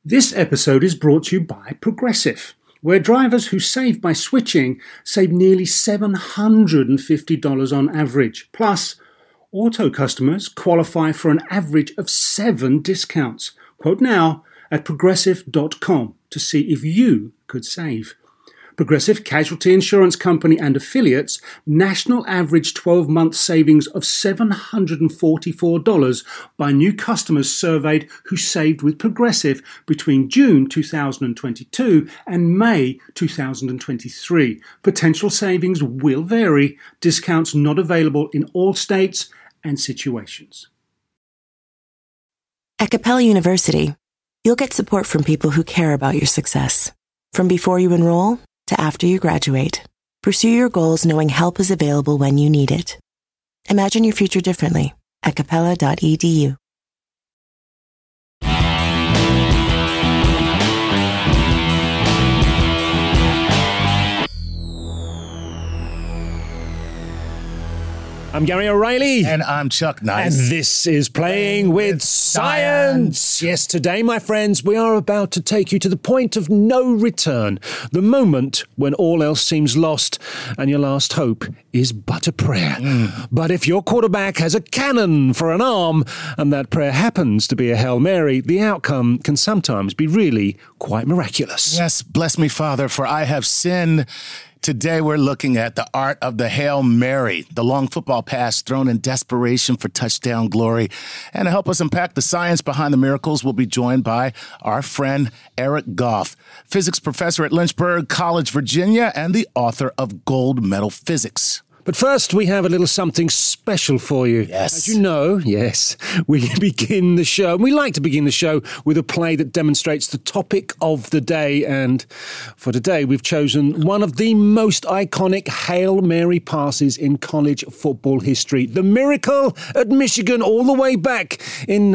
This episode is brought to you by Progressive, where drivers who save by switching save nearly $750 on average. Plus, auto customers qualify for an average of 7 discounts. Quote now at progressive.com to see if you could save. Progressive Casualty Insurance Company and affiliates, national average 12-month savings of $744 by new customers surveyed who saved with Progressive between June 2022 and May 2023. Potential savings will vary. Discounts not available in all states and situations. At Capella University, you'll get support from people who care about your success. From before you enroll to after you graduate, pursue your goals knowing help is available when you need it. Imagine your future differently at capella.edu. I'm Gary O'Reilly. And I'm Chuck Nice. And this is Playing with Science. Yes, today, my friends, we are about to take you to the point of no return. The moment when all else seems lost and your last hope is but a prayer. But if your quarterback has a cannon for an arm and that prayer happens to be a Hail Mary, the outcome can sometimes be really quite miraculous. Yes, bless me, Father, for I have sinned. Today we're looking at the art of the Hail Mary, the long football pass thrown in desperation for touchdown glory. And to help us unpack the science behind the miracles, we'll be joined by our friend Eric Goff, physics professor at Lynchburg College, Virginia, and the author of Gold Medal Physics. But first, we have a little something special for you. Yes. As you know, yes, we begin the show. We like to begin the show with a play that demonstrates the topic of the day. And for today, we've chosen one of the most iconic Hail Mary passes in college football history. The miracle at Michigan all the way back in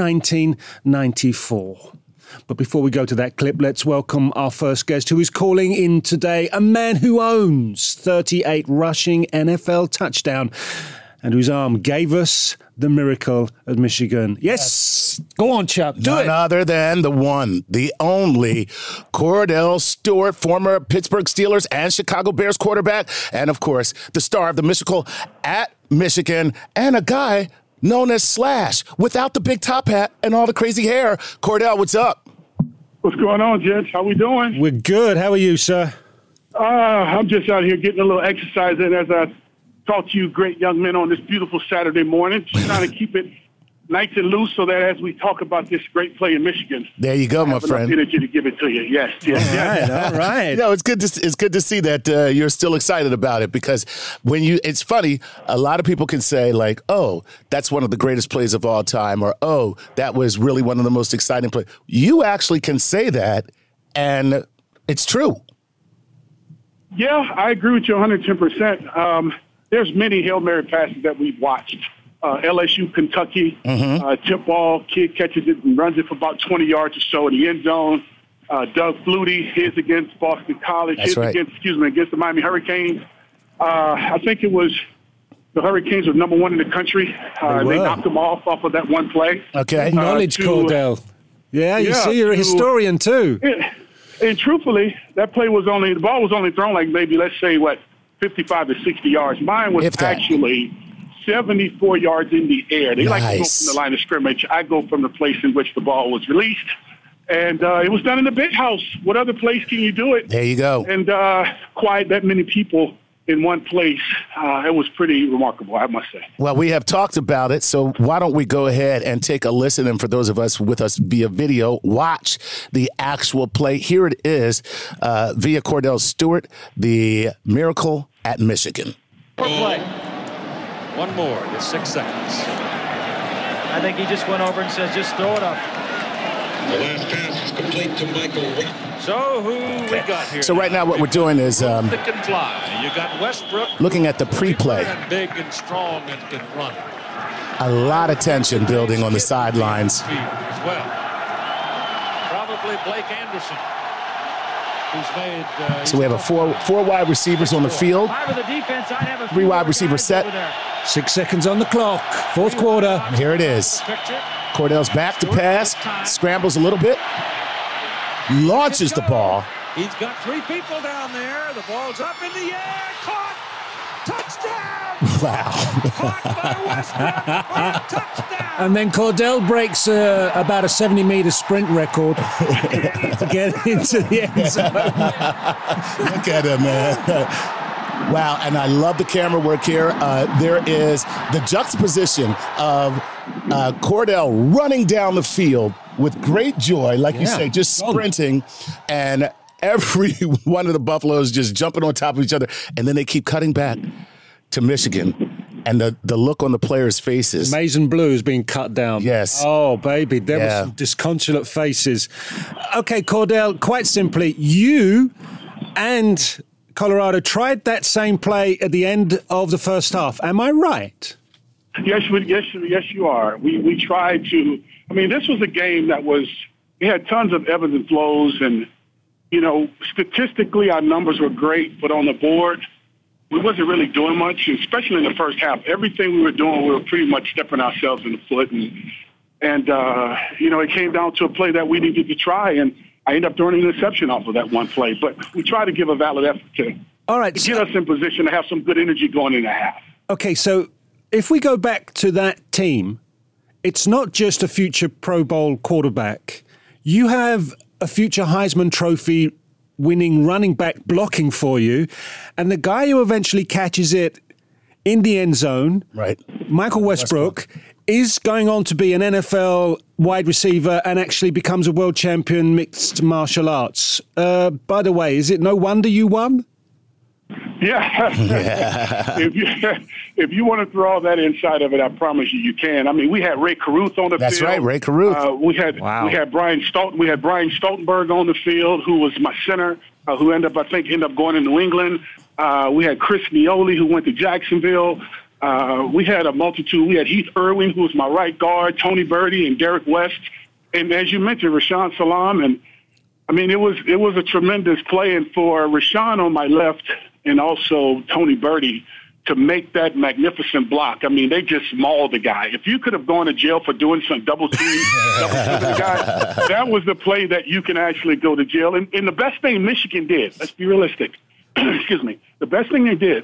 1994. But before we go to that clip, let's welcome our first guest who is calling in today, a man who owns 38 rushing NFL touchdowns and whose arm gave us the miracle at Michigan. Yes. Go on, Chuck. Do it. None other than the one, the only Kordell Stewart, former Pittsburgh Steelers and Chicago Bears quarterback, and, of course, the star of the miracle at Michigan, and a guy known as Slash, without the big top hat and all the crazy hair. Kordell, what's up? What's going on, gents? How we doing? We're good. How are you, sir? I'm just out here getting a little exercise in as I talk to you great young men on this beautiful Saturday morning. Just trying to keep it nice and loose so that as we talk about this great play in Michigan, there you go, my friend. Enough energy to give it to you. Yes. All right. No, it's good to see that you're still excited about it, because it's funny. A lot of people can say like, "Oh, that's one of the greatest plays of all time," or "Oh, that was really one of the most exciting plays." You actually can say that, and it's true. Yeah, I agree with you 110%. There's many Hail Mary passes that we've watched. LSU, Kentucky, tip ball, kid catches it and runs it for about 20 yards or so in the end zone. Doug Flutie, his against Boston College, against the Miami Hurricanes. I think it was the Hurricanes were number 1 in the country. They knocked them off of that one play. Okay. Knowledge, Kordell. Yeah, you see, you're a historian too. And truthfully, that play the ball was only thrown like maybe, let's say, 55 to 60 yards. Mine was actually 74 yards in the air. They like to go from the line of scrimmage. I go from the place in which the ball was released. And it was done in the big house. What other place can you do it? There you go. And quiet that many people in one place. It was pretty remarkable, I must say. Well, we have talked about it, so why don't we go ahead and take a listen, and for those of us with us via video, watch the actual play. Here it is via Kordell Stewart, the miracle at Michigan. Play. One more, just 6 seconds. I think he just went over and says, just throw it up. The last pass is complete to Michael. So who we got here? So right now what we're doing is that can fly. You got Westbrook looking at the pre-play. Big and strong and can run. A lot of tension building on the sidelines. As well. Probably Blake Anderson. So we have four wide receivers on the field. 3 wide receivers set. 6 seconds on the clock. Fourth quarter. And here it is. Kordell's back to pass. Scrambles a little bit. launches the ball. He's got 3 people down there. The ball's up in the air. Caught. Touchdown. Wow. Caught by Westbrook. Touchdown. And then Cordell breaks about a 70-meter sprint record to get into the end zone. Look at him, man. Wow, and I love the camera work here. There is the juxtaposition of Cordell running down the field with great joy, like you say, just sprinting, and every one of the Buffaloes just jumping on top of each other. And then they keep cutting back to Michigan, and the look on the players' faces. Mason Blues being cut down. Yes. Oh, baby, there were some disconsolate faces. Okay, Cordell, quite simply, you and Colorado tried that same play at the end of the first half. Am I right? Yes, you are. We tried to. I mean, this was a game that we had tons of ebbs and flows, and statistically our numbers were great, but on the board we wasn't really doing much, especially in the first half. Everything we were doing, we were pretty much stepping ourselves in the foot, and it came down to a play that we needed to try, and I ended up throwing an interception off of that one play. But we tried to give a valid effort to get us in position to have some good energy going in the half. Okay, so if we go back to that team, it's not just a future Pro Bowl quarterback. You have a future Heisman Trophy winning running back blocking for you, and the guy who eventually catches it in the end zone, right, Michael Westbrook, is going on to be an NFL wide receiver and actually becomes a world champion mixed martial arts. By the way, is it no wonder you won? Yeah. If you want to throw all that inside of it, I promise you can. I mean, we had Ray Caruth on the field. That's right, Ray Caruth. We had Brian Stoltenberg on the field, who was my center, who ended up going to New England. We had Chris Nioli, who went to Jacksonville. We had a multitude. We had Heath Irwin, who was my right guard, Tony Birdie, and Derek West, and as you mentioned, Rashaan Salam. And I mean, it was a tremendous play, and for Rashaan on my left, and also Tony Birdie to make that magnificent block. I mean, they just mauled the guy. If you could have gone to jail for doing some double team, the guy, that was the play that you can actually go to jail. And the best thing Michigan did, let's be realistic, excuse me, the best thing they did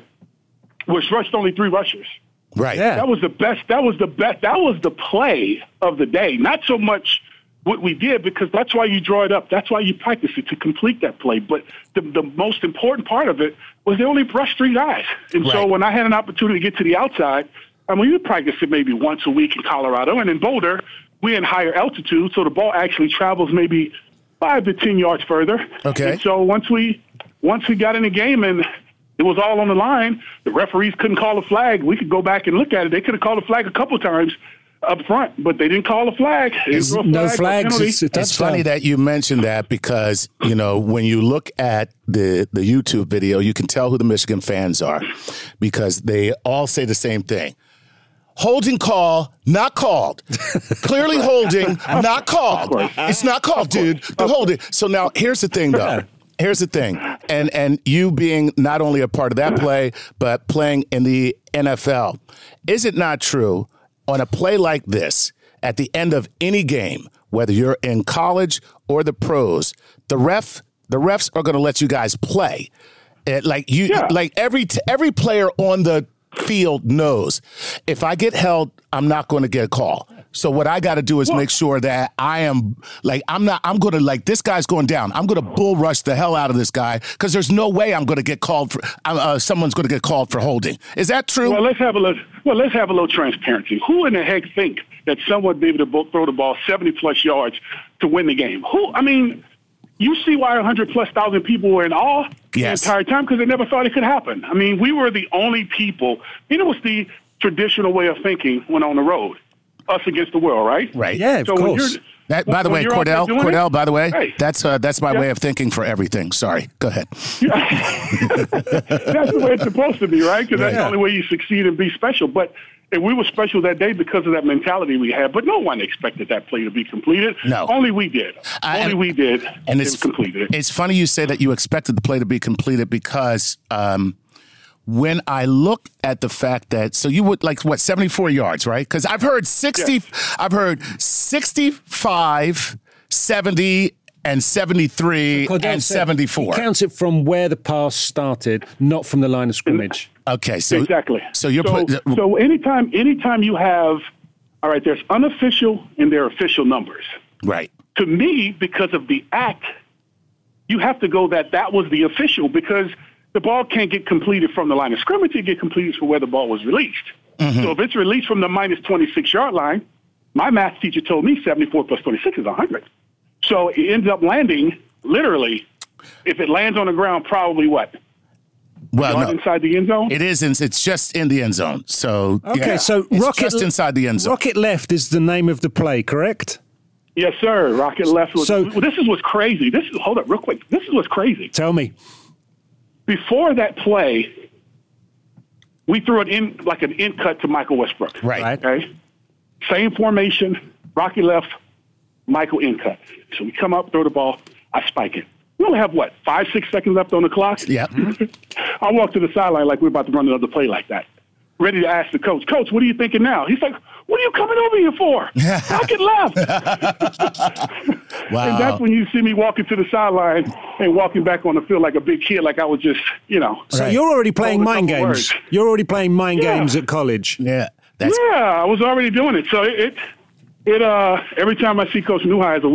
was rushed only 3 rushers. Right. Yeah. That was the best. That was the play of the day. Not so much what we did, because that's why you draw it up. That's why you practice it, to complete that play. But the most important part of it was they only brushed 3 guys. And so when I had an opportunity to get to the outside, I mean, we practiced it maybe once a week in Colorado. And in Boulder, we're in higher altitude, so the ball actually travels maybe 5 to 10 yards further. Okay. And so once we got in the game and it was all on the line, the referees couldn't call a flag. We could go back and look at it. They could have called a flag a couple times up front, but they didn't call a flag. No flags. It's funny that you mentioned that, because, when you look at the YouTube video, you can tell who the Michigan fans are, because they all say the same thing. Holding call, not called. Clearly holding, not called. It's not called, dude. The holding. So now here's the thing, though. Here's the thing, and you being not only a part of that play, but playing in the NFL, is it not true on a play like this, at the end of any game, whether you're in college or the pros, the refs are going to let you guys play. Like every player on the field knows, if I get held, I'm not going to get a call. So what I got to do is make sure that I'm going to, this guy's going down. I'm going to bull rush the hell out of this guy, because there's no way I'm going to get called for, someone's going to get called for holding. Is that true? Well, let's have a little transparency. Who in the heck think that someone would be able to throw the ball 70-plus yards to win the game? You see why 100,000+ people were in awe the entire time, because they never thought it could happen. I mean, we were the only people. It was the traditional way of thinking when on the road. Us against the world, right? Right. Yeah, of course. By the way, Cordell, by the way, that's my way of thinking for everything. Sorry. Go ahead. That's the way it's supposed to be, right? Because that's the only way you succeed and be special. And we were special that day because of that mentality we had. But no one expected that play to be completed. No. Only we did. We did. And it's completed. It's funny you say that you expected the play to be completed, because when I look at the fact that, so you would 74 yards, right? Because I've heard 60, I've heard 65, 70, and 73 Cordell and said 74. He counts it from where the pass started, not from the line of scrimmage. Okay, so Exactly. So you're so anytime you have, all right, there's unofficial and there are official numbers. right. To me, because of the act, you have to go that was the official, because the ball can't get completed from the line of scrimmage. It get completed from where the ball was released. So if it's released from the minus 26-yard line, my math teacher told me 74 plus 26 is 100. So it ends up landing, literally, if it lands on the ground, probably what? Well, no, Inside the end zone? it isn't. It's just in the end zone. So Okay, so it's Rocket just inside the end zone. Rocket left is the name of the play, correct? Yes, sir. Rocket left. So- This is what's crazy. Hold up real quick. This is what's crazy. Tell me. Before that play, we threw it in like an in cut to Michael Westbrook. Right. Okay. Same formation. Rocky left, Michael in cut. So we come up, throw the ball. I spike it. We only have, 5-6 seconds left on the clock? Yeah. I walk to the sideline like we're about to run another play like that. Ready to ask the coach, Coach, what are you thinking now? He's like, what are you coming over here for? Rocket left. Wow. And that's when you see me walking to the sideline and walking back on the field like a big kid, like I was just, So Right. you're already playing Hold a mind couple games. words. You're already playing mind Yeah. games at college. Yeah. Yeah, I was already doing it. So it every time I see Coach Neuheisel,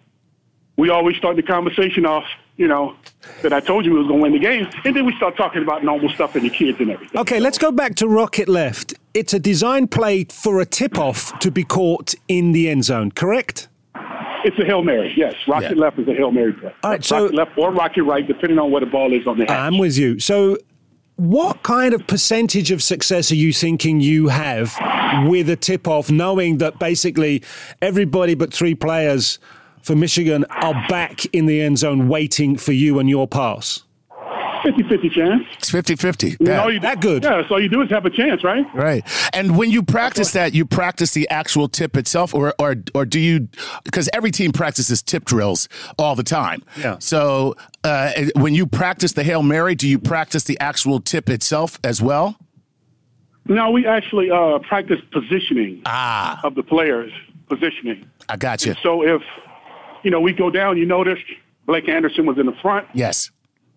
we always start the conversation off, that I told you we was going to win the game. And then we start talking about normal stuff and the kids and everything. Okay, let's go back to Rocket left. It's a design play for a tip-off to be caught in the end zone, correct? It's a Hail Mary, yes. Rocket left is a Hail Mary play. All right, so- Rocket left or rocket right, depending on where the ball is on the hatch. I'm with you. So what kind of percentage of success are you thinking you have with a tip-off, knowing that basically everybody but 3 players for Michigan are back in the end zone waiting for you and your pass? 50-50 chance. It's 50-50. And all Yeah. you That good. Yeah, so all you do is have a chance, right? Right. And when you practice that, you practice the actual tip itself, or do you, because every team practices tip drills all the time. Yeah. So when you practice the Hail Mary, do you practice the actual tip itself as well? No, we actually practice positioning of the players, positioning. I got you. And so if, we go down, you noticed Blake Anderson was in the front. Yes.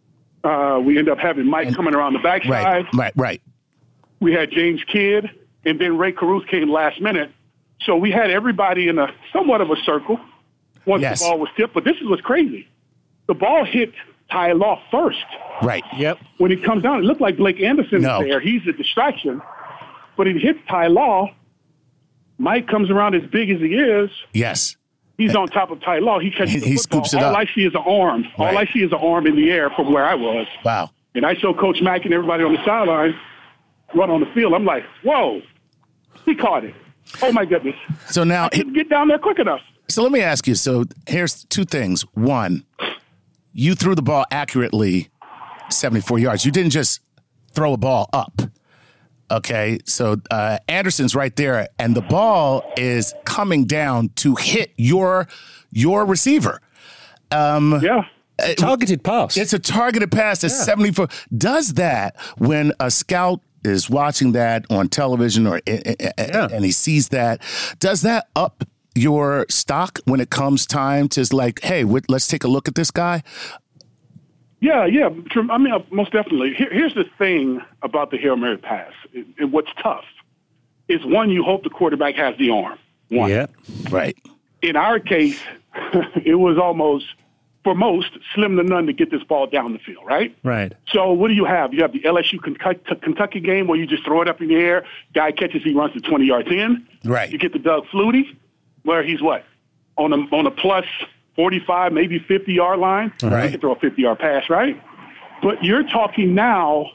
We end up having Mike coming around the backside. Right. We had James Kidd, and then Ray Caruth came last minute. So we had everybody in a somewhat of a circle once Yes. the ball was tipped. But this is what's crazy. The ball hit Ty Law first. Right. Yep. When it comes down, it looked like Blake Anderson No. was there. He's a distraction. But it hits Ty Law. Mike comes around as big as he is. Yes. He's on top of Ty Law. He catches He the football. scoops it All up. I see is an arm. Right. All I see is an arm in the air from where I was. Wow. And I show Coach Mack and everybody on the sideline run on the field. I'm like, whoa, he caught it. Oh, my goodness. So now, I couldn't get down there quick enough. so let me ask you. So here's 2 things. One, you threw the ball accurately 74 yards. You didn't just throw a ball up. Okay, so Anderson's right there, and the ball is coming down to hit your receiver. Yeah. Targeted pass. It's a targeted pass at 74. Does that, when a scout is watching that on television and he sees that, does that up your stock when it comes time to like, hey, let's take a look at this guy? Yeah. I mean, most definitely. Here's the thing about the Hail Mary pass. And what's tough is, one, you hope the quarterback has the arm. One. Yeah. Right. In our case, it was almost, for most, slim to none to get this ball down the field, right? Right. So what do you have? You have the LSU Kentucky game where you just throw it up in the air, guy catches, he runs to 20 yards in. Right. You get the Doug Flutie, where he's what? On a plus 45, maybe 50-yard line. Right. He can throw a 50-yard pass, right? But you're talking now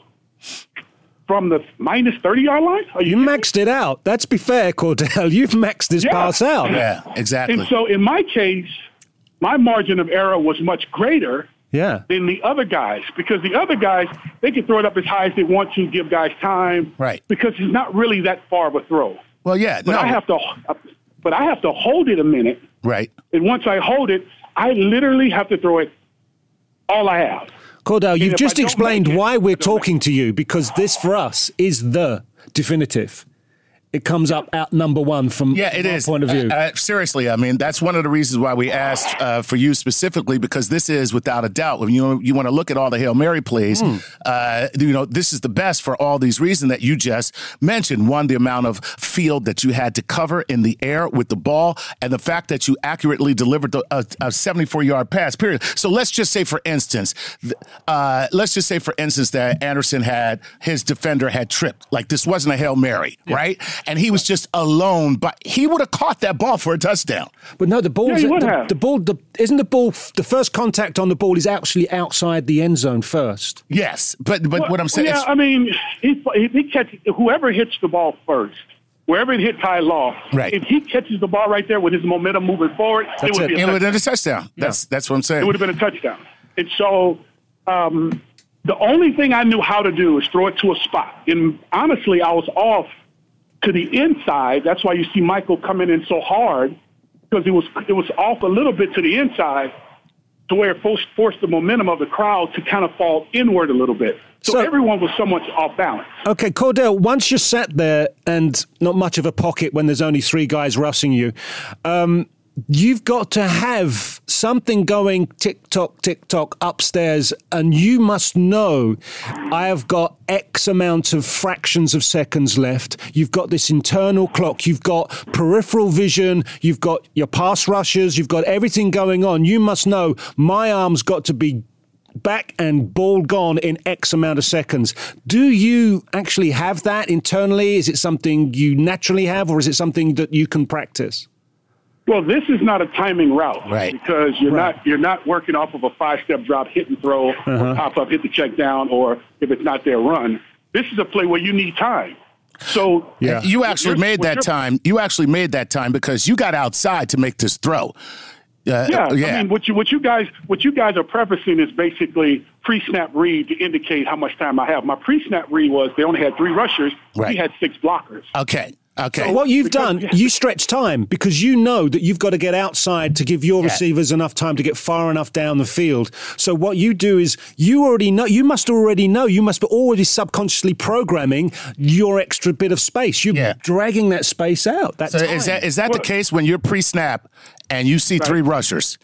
from the minus 30-yard line? You maxed it out. Let's be fair, Cordell. You've maxed this Yeah. pass out. Yeah, exactly. And so in my case, my margin of error was much greater Yeah. than the other guys, because the other guys, they can throw it up as high as they want to, give guys time. Right. Because it's not really that far of a throw. Well, yeah. But No. I have to hold it a minute. Right. And once I hold it, I literally have to throw it all I have. Cordell, you've if just I don't explained make it, why we're I don't make talking to you, because this for us is the definitive. it comes up at number one from it my is. point of view. Seriously, I mean, that's one of the reasons why we asked for you specifically, because this is, without a doubt, when you want to look at all the Hail Mary plays, this is the best for all these reasons that you just mentioned. One, the amount of field that you had to cover in the air with the ball, and the fact that you accurately delivered a 74-yard pass, period. So let's just say, for instance, that Anderson his defender had tripped. Like, this wasn't a Hail Mary, right? And he was just alone, but he would have caught that ball for a touchdown. But no, the ball, he would have. The first contact on the ball is actually outside the end zone first. Yes, but what I'm saying is, I mean, he catches whoever hits the ball first. Wherever it hits Ty Law, right. If he catches the ball right there with his momentum moving forward, it would have been a touchdown. That's what I'm saying. It would have been a touchdown. And so the only thing I knew how to do is throw it to a spot. And honestly, I was off to the inside. That's why you see Michael coming in so hard, because it was off a little bit to the inside, to where it forced the momentum of the crowd to kind of fall inward a little bit. So everyone was somewhat off balance. Okay, Cordell, once you're sat there and not much of a pocket when there's only three guys rushing you, you've got to have something going tick-tock upstairs, and you must know I have got X amount of fractions of seconds left. You've got this internal clock. You've got peripheral vision. You've got your pass rushers. You've got everything going on. You must know my arm's got to be back and ball gone in X amount of seconds. Do you actually have that internally? Is it something you naturally have, or is it something that you can practice? Well, this is not a timing route, right? Because you're not working off of a 5-step drop, hit and throw, or pop up, hit the check down, or if it's not there, run. This is a play where you need time. So you actually made that time. You actually made that time because you got outside to make this throw. I mean, what you guys are prefacing is basically pre-snap read to indicate how much time I have. My pre-snap read was they only had 3 rushers. Right. We had 6 blockers. Okay. So what you've done, you stretch time because you know that you've got to get outside to give your receivers enough time to get far enough down the field. So what you do is you must already know, you must be already subconsciously programming your extra bit of space. You're dragging that space out. So is that the case when you're pre-snap and you see 3 rushers?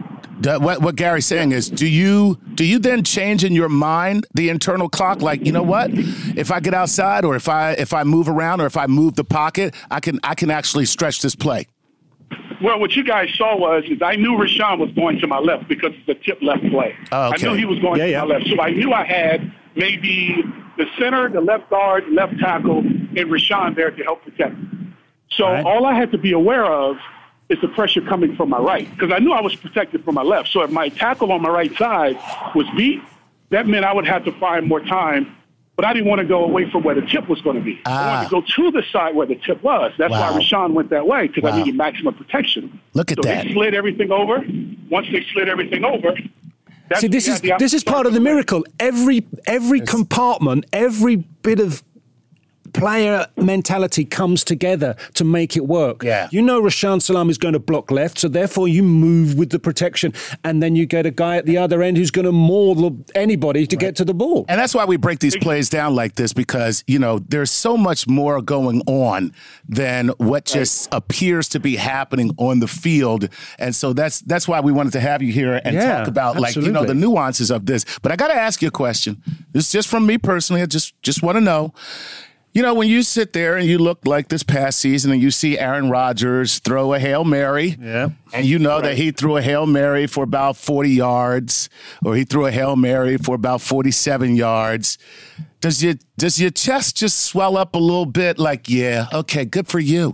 What Gary's saying is, do you then change in your mind the internal clock? Like, you know what? If I get outside, or if I move around, or if I move the pocket, I can actually stretch this play. Well, what you guys saw is I knew Rashawn was going to my left because it's a tip left play. Oh, okay. I knew he was going to my left, so I knew I had maybe the center, the left guard, left tackle, and Rashawn there to help protect. So all I had to be aware of is the pressure coming from my right, because I knew I was protected from my left. So if my tackle on my right side was beat, that meant I would have to find more time, but I didn't want to go away from where the tip was going to be. I wanted to go to the side where the tip was. That's why Rashawn went that way, because I needed maximum protection. Look at that. They slid everything over. Once they slid everything over, see, this is part of the miracle. Every compartment, every bit of player mentality comes together to make it work. Yeah. You know Rashaan Salam is going to block left, so therefore you move with the protection, and then you get a guy at the other end who's going to maul anybody to get to the ball. And that's why we break these plays down like this, because, there's so much more going on than what just appears to be happening on the field. And so that's why we wanted to have you here and talk about the nuances of this. But I got to ask you a question. This is just from me personally. I just want to know. When you sit there and you look like this past season and you see Aaron Rodgers throw a Hail Mary, and that he threw a Hail Mary for about 40 yards, or he threw a Hail Mary for about 47 yards, does your chest just swell up a little bit like, yeah, okay, good for you?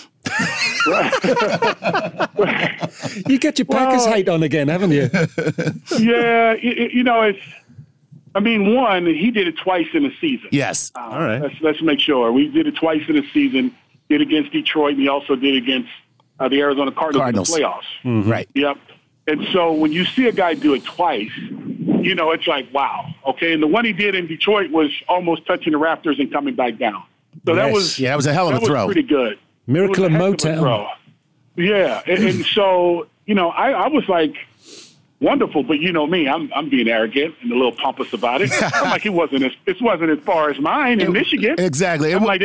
You get your Packers hate on again, haven't you? Yeah, it's... I mean, one, he did it twice in a season. Yes. All right. Let's make sure. We did it twice in a season. Did against Detroit, and he also did against the Arizona Cardinals in the playoffs. Mm-hmm. Right. Yep. And so when you see a guy do it twice, it's like, wow. Okay, and the one he did in Detroit was almost touching the Raptors and coming back down. So that was it was a hell of a throw. Pretty good. Miracle of Motown. Yeah, and so I was like, wonderful, but me, I'm being arrogant and a little pompous about it. I'm like, it wasn't as far as mine in Michigan. Exactly. I'm like,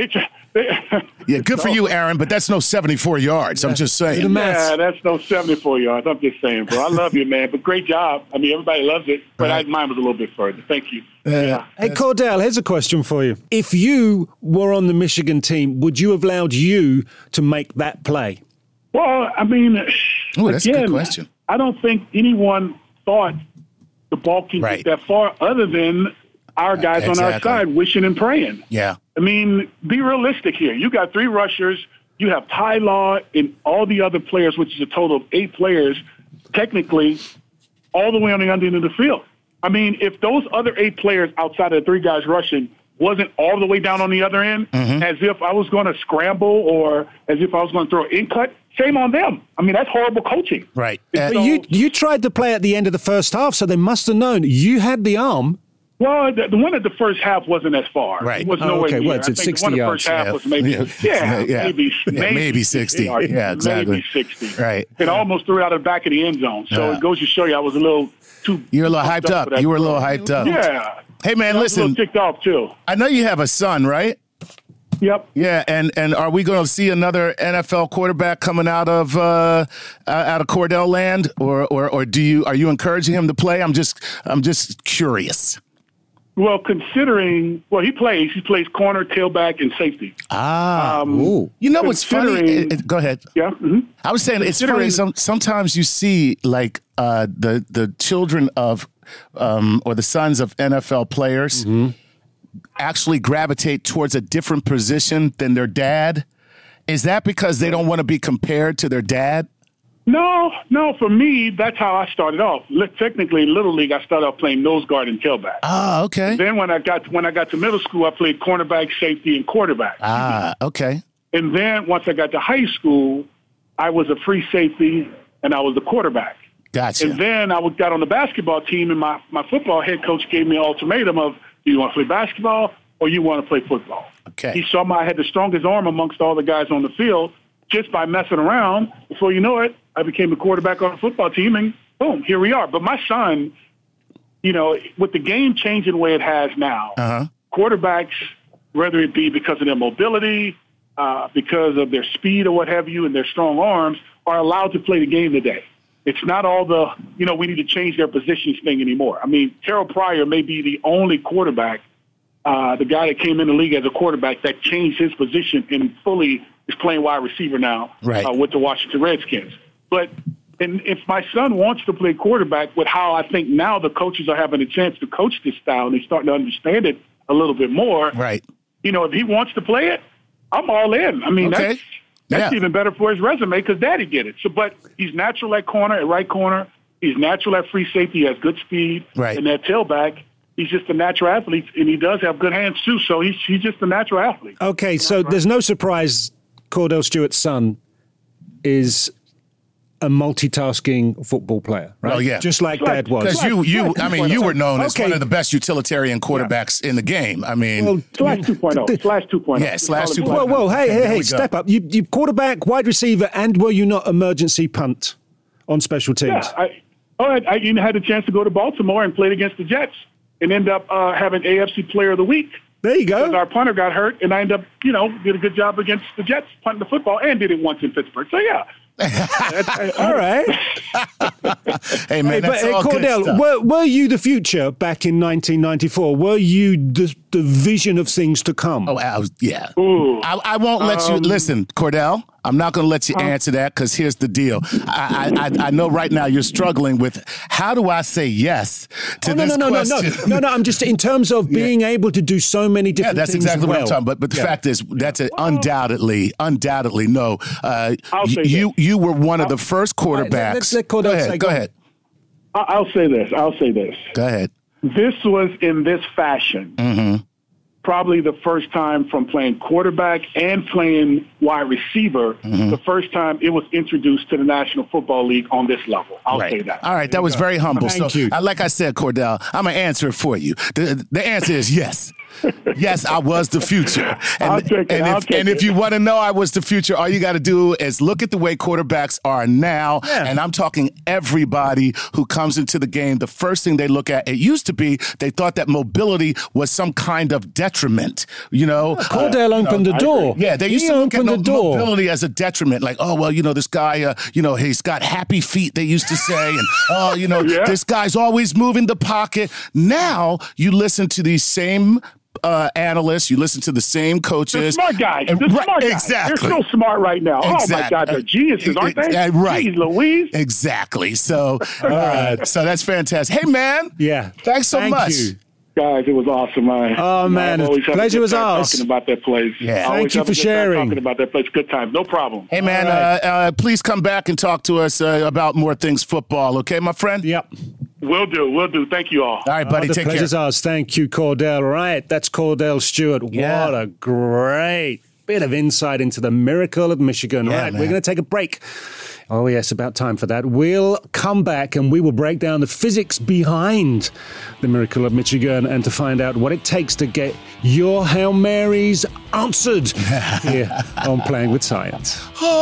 Yeah, good for you, Aaron, but that's no 74 yards. I'm just saying. Yeah, that's no 74 yards. I'm just saying, bro. I love you, man. But great job. I mean, everybody loves it, but mine was a little bit further. Thank you. Yeah. Hey, Cordell, here's a question for you. If you were on the Michigan team, would you have allowed you to make that play? Well, I mean, that's a good question. I don't think anyone thought the ball can get that far other than our guys on our side wishing and praying. Yeah. I mean, be realistic here. You got 3 rushers. You have Ty Law and all the other players, which is a total of 8 players, technically, all the way on the under end of the field. I mean, if those other 8 players outside of the 3 guys rushing wasn't all the way down on the other end, as if I was going to scramble or as if I was going to throw an in-cut, shame on them. I mean, that's horrible coaching. Right. But you tried to play at the end of the first half, so they must have known you had the arm. Well, the one at the first half wasn't as far. Right. It was nowhere near. Well, it's at 60 yards. The one at the first half was maybe 60. Yeah, exactly. Maybe 60. Right. It almost threw out of the back of the end zone. So it goes to show you I was a little too. You were a little hyped up. You were a little hyped up. Yeah. Hey, man, I was listen. a little ticked off, too. I know you have a son, right? Yep. Yeah, and are we going to see another NFL quarterback coming out of Cordell land, or are you encouraging him to play? I'm just curious. Well, considering he plays corner, tailback, and safety. You know what's funny? Go ahead. Yeah. Mm-hmm. I was saying it's funny. Sometimes you see like the children of or the sons of NFL players. Actually gravitate towards a different position than their dad? Is that because they don't want to be compared to their dad? No. For me, that's how I started off. Technically, in Little League, I started off playing nose guard and tailback. Ah, okay. Then when I got to middle school, I played cornerback, safety, and quarterback. Ah, okay. And then once I got to high school, I was a free safety, and I was the quarterback. Gotcha. And then I got on the basketball team, and my football head coach gave me an ultimatum of, do you want to play basketball or you want to play football? Okay. He saw I had the strongest arm amongst all the guys on the field just by messing around. Before you know it, I became a quarterback on the football team, and boom, here we are. But my son, with the game changing the way it has now, quarterbacks, whether it be because of their mobility, because of their speed or what have you, and their strong arms, are allowed to play the game today. It's not all the, we need to change their positions thing anymore. I mean, Terrell Pryor may be the only quarterback, the guy that came in the league as a quarterback that changed his position and fully is playing wide receiver now with the Washington Redskins. But if my son wants to play quarterback with how I think now the coaches are having a chance to coach this style and they're starting to understand it a little bit more, right? If he wants to play it, I'm all in. I mean, that's even better for his resume because Daddy did it. So, but he's natural at corner, at right corner. He's natural at free safety. He has good speed. Right. And that tailback, he's just a natural athlete, and he does have good hands too. So he's just a natural athlete. Okay, so there's no surprise Cordell Stewart's son is a multitasking football player, right? Well, yeah. Just like Dad was. Because you were known as one of the best utilitarian quarterbacks in the game. I mean, slash 2.0. Slash 2.0. Yeah, slash 2.0. Whoa, hey, step up. You quarterback, wide receiver, and were you not emergency punt on special teams? Yeah, I even had the chance to go to Baltimore and played against the Jets and end up having AFC Player of the Week. There you go. Because our punter got hurt, and I ended up, did a good job against the Jets punting the football and did it once in Pittsburgh. So, yeah. All right. Hey, man, that's all Cordell, good stuff. Were you the future back in 1994? Were you the vision of things to come? Oh, yeah. Ooh. I won't let you listen, Cordell. I'm not going to let you answer that because here's the deal. I know right now you're struggling with how do I say yes to this question? No. I'm just in terms of being able to do so many different things. Yeah, that's exactly what I'm talking about. But the fact is, that's undoubtedly no. I'll say you were one of the first quarterbacks. Let's let Cordell say. Go ahead. I'll say this. Go ahead. This was in this fashion. Mm-hmm. Probably the first time from playing quarterback and playing wide receiver, the first time it was introduced to the National Football League on this level. I'll say that. All right, that was very humble. Thank you. Like I said, Cordell, I'm going to answer it for you. The answer is yes. Yes, I was the future. I'll take it. And if you want to know I was the future, all you got to do is look at the way quarterbacks are now. Yeah. And I'm talking everybody who comes into the game. The first thing they look at, it used to be they thought that mobility was some kind of detriment. Cordell opened the door. Yeah, they used to look at opened the door. mobility as a detriment. Like, oh, well, this guy, he's got happy feet, they used to say. And, this guy's always moving the pocket. Now you listen to these same analysts, you listen to the same coaches. The smart guys. Smart guys. Exactly. They're so smart right now. Exactly. Oh, my God. They're geniuses, aren't they? Right. Jeez Louise. Exactly. So, so that's fantastic. Hey, man. Yeah. Thanks so much. You. Guys, it was awesome. Oh, man. Pleasure was ours. Talking about that place. Yeah. Thank you for sharing. Talking about that place. Good time. No problem. Hey, man, please come back and talk to us about more things football. Okay, my friend? Yep. Will do. Thank you all. All right, buddy. The Take care. pleasure's ours. Thank you, Cordell. Right. That's Cordell Stewart. Yeah. What a great bit of insight into the miracle of Michigan. Yeah, right. man. We're going to take a break. Oh, yes, about time for that. We'll come back and we will break down the physics behind the miracle of Michigan and to find out what it takes to get your Hail Marys answered here on Playing with Science.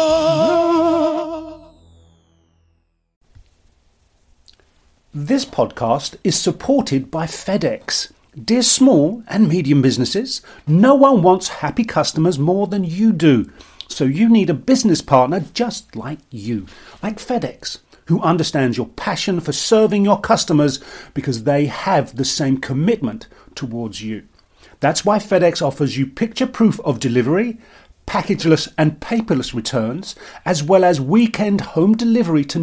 This podcast is supported by FedEx. Dear small and medium businesses, no one wants happy customers more than you do. So you need a business partner just like you, like FedEx, who understands your passion for serving your customers because they have the same commitment towards you. That's why FedEx offers you picture proof of delivery, packageless and paperless returns, as well as weekend home delivery to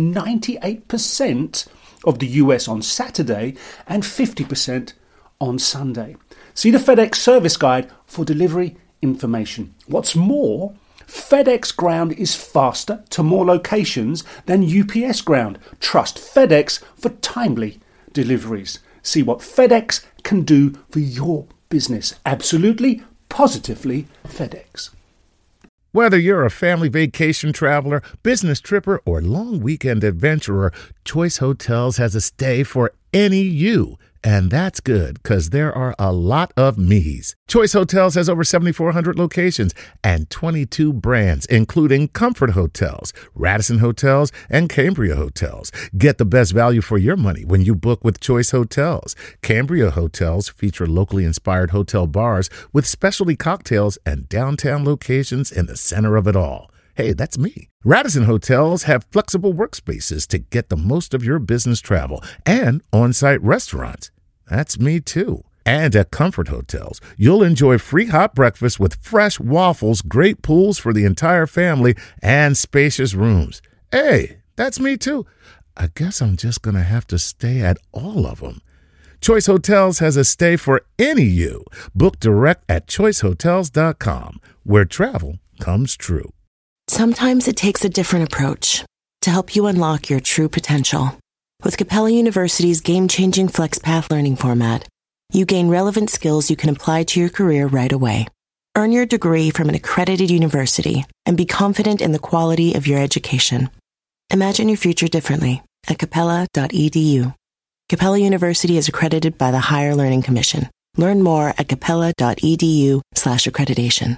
98% of the US on Saturday and 50% on Sunday. See the FedEx service guide for delivery information. What's more, FedEx Ground is faster to more locations than UPS Ground. Trust FedEx for timely deliveries. See what FedEx can do for your business. Absolutely, positively FedEx. Whether you're a family vacation traveler, business tripper, or long weekend adventurer, Choice Hotels has a stay for any you. And that's good, because there are a lot of me's. Choice Hotels has over 7,400 locations and 22 brands, including Comfort Hotels, Radisson Hotels, and Cambria Hotels. Get the best value for your money when you book with Choice Hotels. Cambria Hotels feature locally inspired hotel bars with specialty cocktails and downtown locations in the center of it all. Hey, that's me. Radisson Hotels have flexible workspaces to get the most of your business travel and on-site restaurants. That's me too. And at Comfort Hotels, you'll enjoy free hot breakfast with fresh waffles, great pools for the entire family, and spacious rooms. Hey, that's me too. I guess I'm just going to have to stay at all of them. Choice Hotels has a stay for any you. Book direct at choicehotels.com, where travel comes true. Sometimes it takes a different approach to help you unlock your true potential. With Capella University's game-changing FlexPath learning format, you gain relevant skills you can apply to your career right away. Earn your degree from an accredited university and be confident in the quality of your education. Imagine your future differently at capella.edu. Capella University is accredited by the Higher Learning Commission. Learn more at capella.edu/accreditation.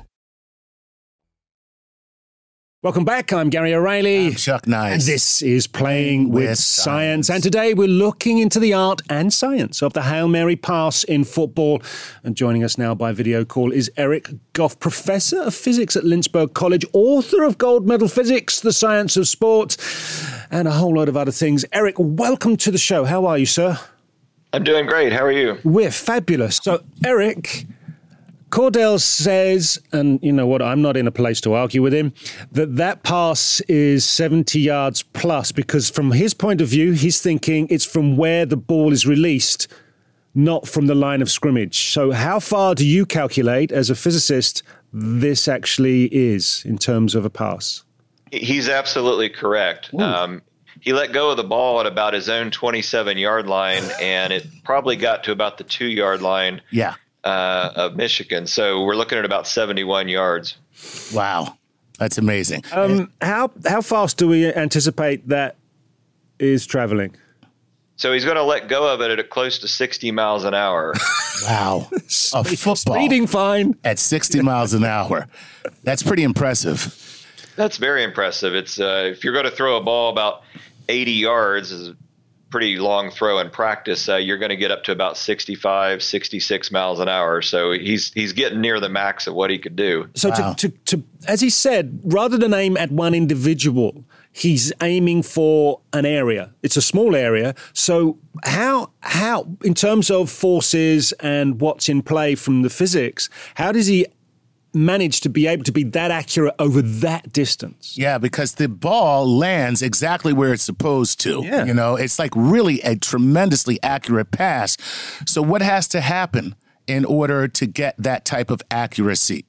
Welcome back. I'm Gary O'Reilly. I'm Chuck Nice. And this is Playing with Science. And today we're looking into the art and science of the Hail Mary pass in football. And joining us now by video call is Eric Goff, Professor of Physics at Lynchburg College, author of Gold Medal Physics, The Science of Sport, and a whole load of other things. Eric, welcome to the show. How are you, sir? I'm doing great. How are you? We're fabulous. So, Eric, Cordell says, and you know what, I'm not in a place to argue with him, that pass is 70 yards plus, because from his point of view, he's thinking it's from where the ball is released, not from the line of scrimmage. So how far do you calculate, as a physicist, this actually is in terms of a pass? He's absolutely correct. He let go of the ball at about his own 27-yard line, and it probably got to about the 2-yard line. Yeah. Of Michigan. So we're looking at about 71 yards. Wow. That's amazing. How fast do we anticipate that is traveling? So he's going to let go of it at close to 60 miles an hour. Wow. A football Speeding fine. at 60 miles an hour. That's pretty impressive. That's very impressive. It's if you're going to throw a ball about 80 yards, is a pretty long throw in practice, you're going to get up to about 65, 66 miles an hour. So he's getting near the max of what he could do. So to as he said, rather than aim at one individual, he's aiming for an area. It's a small area. So how in terms of forces and what's in play from the physics, how does he manage to be able to be that accurate over that distance? Yeah, because the ball lands exactly where it's supposed to. Yeah. You know, it's like really a tremendously accurate pass. So what has to happen in order to get that type of accuracy?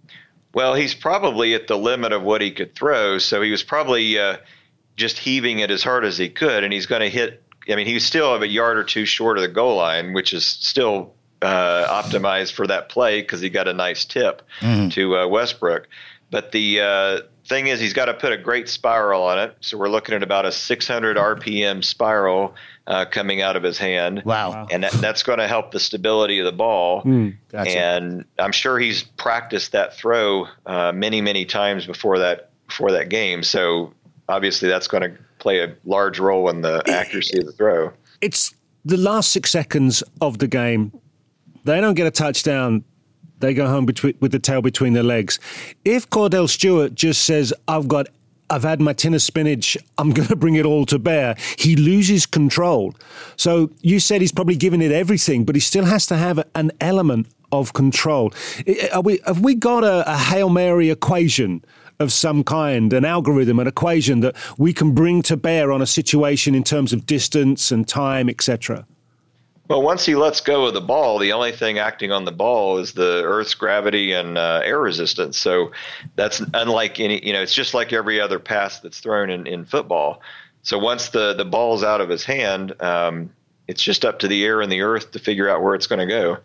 Well, he's probably at the limit of what he could throw. So he was probably just heaving it as hard as he could. And he's going to hit, I mean, he's still a yard or two short of the goal line, which is still optimized for that play because he got a nice tip to Westbrook. But the thing is, he's got to put a great spiral on it. So we're looking at about a 600 RPM spiral coming out of his hand. Wow. And that's going to help the stability of the ball. Gotcha. And I'm sure he's practiced that throw many, many times before that game. So obviously that's going to play a large role in the accuracy of the throw. It's the last 6 seconds of the game. They don't get a touchdown. They go home with the tail between their legs. If Cordell Stewart just says, I've had my tin of spinach, I'm going to bring it all to bear, he loses control. So you said he's probably given it everything, but he still has to have an element of control. Have we got a Hail Mary equation of some kind, an algorithm, an equation that we can bring to bear on a situation in terms of distance and time, etc.? Well, once he lets go of the ball, the only thing acting on the ball is the Earth's gravity and air resistance. So that's unlike any, it's just like every other pass that's thrown in football. So once the ball's out of his hand, it's just up to the air and the earth to figure out where it's going to go.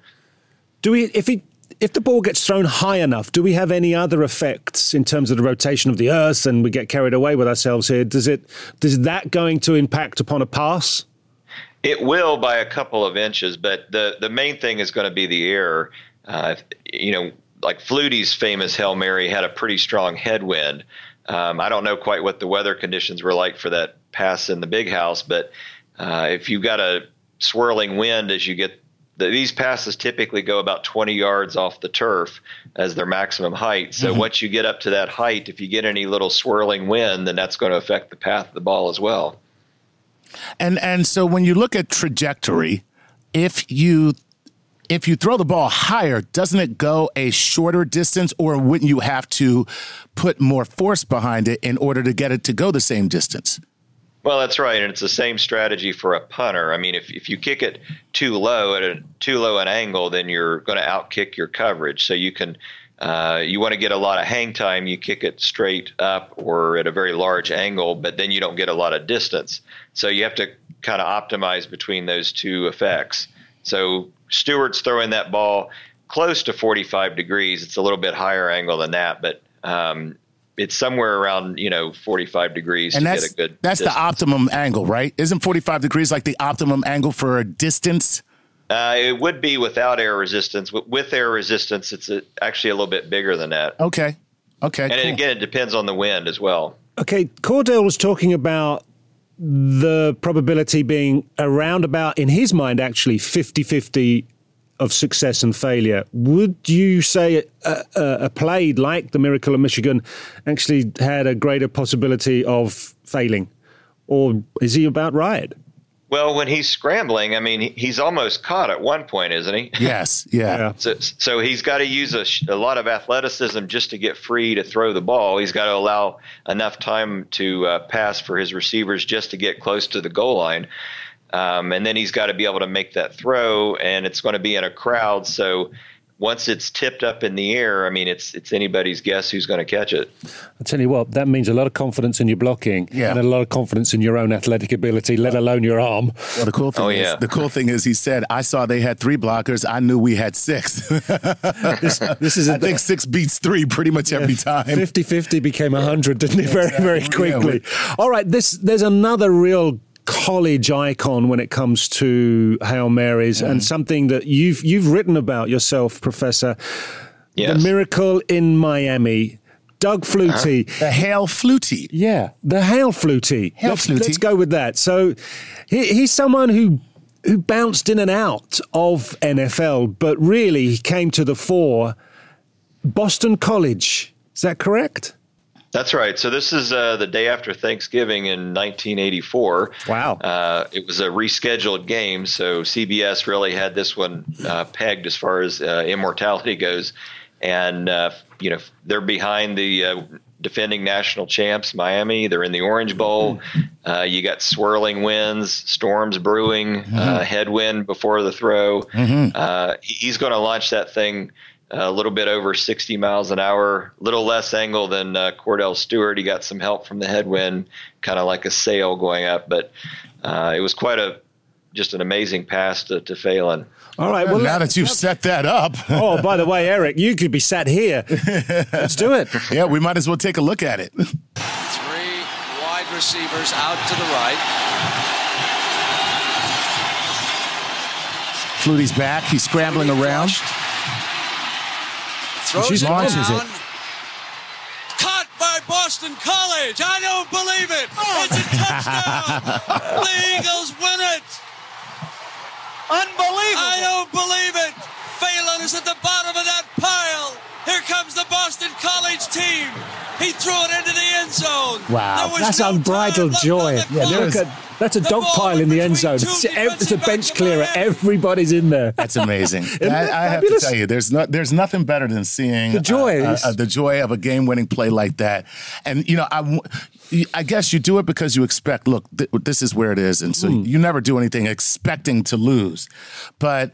If the ball gets thrown high enough, do we have any other effects in terms of the rotation of the earth and we get carried away with ourselves here? Does that going to impact upon a pass? It will by a couple of inches, but the main thing is going to be the air. Like Flutie's famous Hail Mary had a pretty strong headwind. I don't know quite what the weather conditions were like for that pass in the big house, but if you've got a swirling wind as you get these passes typically go about 20 yards off the turf as their maximum height. So once you get up to that height, if you get any little swirling wind, then that's going to affect the path of the ball as well. And so when you look at trajectory, if you throw the ball higher, doesn't it go a shorter distance, or wouldn't you have to put more force behind it in order to get it to go the same distance? Well, that's right, and it's the same strategy for a punter. I mean, if you kick it too low at too low an angle, then you're going to outkick your coverage. So you can you want to get a lot of hang time, you kick it straight up or at a very large angle, but then you don't get a lot of distance. So you have to kind of optimize between those two effects. So Stewart's throwing that ball close to 45 degrees. It's a little bit higher angle than that, but it's somewhere around 45 degrees and to get a good that's distance. The optimum angle, right? Isn't 45 degrees like the optimum angle for a distance? It would be without air resistance. With air resistance, it's actually a little bit bigger than that. Okay. And cool. Again, it depends on the wind as well. Okay, Cordell was talking about the probability being around about, in his mind, actually 50-50 of success and failure. Would you say a play like the Miracle of Michigan actually had a greater possibility of failing? Or is he about right? Well, when he's scrambling, I mean, he's almost caught at one point, isn't he? Yes, yeah. So he's got to use a lot of athleticism just to get free to throw the ball. He's got to allow enough time to pass for his receivers just to get close to the goal line. And then he's got to be able to make that throw, and it's going to be in a crowd. So once it's tipped up in the air, I mean, it's anybody's guess who's going to catch it. I'll tell you what, that means a lot of confidence in your blocking and a lot of confidence in your own athletic ability, let alone your arm. Well, the cool thing is he said, I saw they had 3 blockers. I knew we had 6. This is I think 6 beats 3 pretty much every time. 50-50 became 100, didn't it? Very, very quickly. All right, there's another real college icon when it comes to Hail Marys, and something that you've written about yourself, Professor. Yes. The Miracle in Miami. Doug Flutie. The Hail Flutie. Yeah, the Hail Flutie. Flutie. Let's go with that. So he's someone who bounced in and out of NFL, but really he came to the fore. Boston College. Is that correct? That's right. So this is the day after Thanksgiving in 1984. Wow. It was a rescheduled game, so CBS really had this one pegged as far as immortality goes. And, they're behind the defending national champs, Miami. They're in the Orange Bowl. You got swirling winds, storms brewing, headwind before the throw. He's going to launch that thing a little bit over 60 miles an hour, a little less angle than Cordell Stewart. He got some help from the headwind, kind of like a sail going up. But it was just an amazing pass to Phelan. All right. Well, now that you've set that up. Oh, by the way, Eric, you could be sat here. Let's do it. Yeah, we might as well take a look at it. 3 wide receivers out to the right. Flutie's back. He's scrambling around. Throws it launches down. it. Caught by Boston College. I don't believe it. It's a touchdown. The Eagles win it. Unbelievable. I don't believe it. Phelan is at the bottom of that pile. Here comes the Boston College team. He threw it into the end zone. Wow. That's unbridled joy. That's a dog pile in the end zone. It's a bench clearer. Everybody's in there. That's amazing. I have to tell you, there's nothing better than seeing the joy of a game-winning play like that. And, I guess you do it because you expect, look, this is where it is. And so you never do anything expecting to lose. But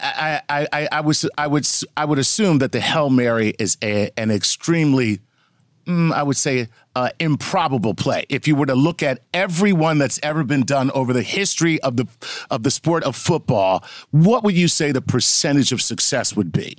I would assume that the Hail Mary is an extremely, I would say, improbable play. If you were to look at everyone that's ever been done over the history of the sport of football, what would you say the percentage of success would be?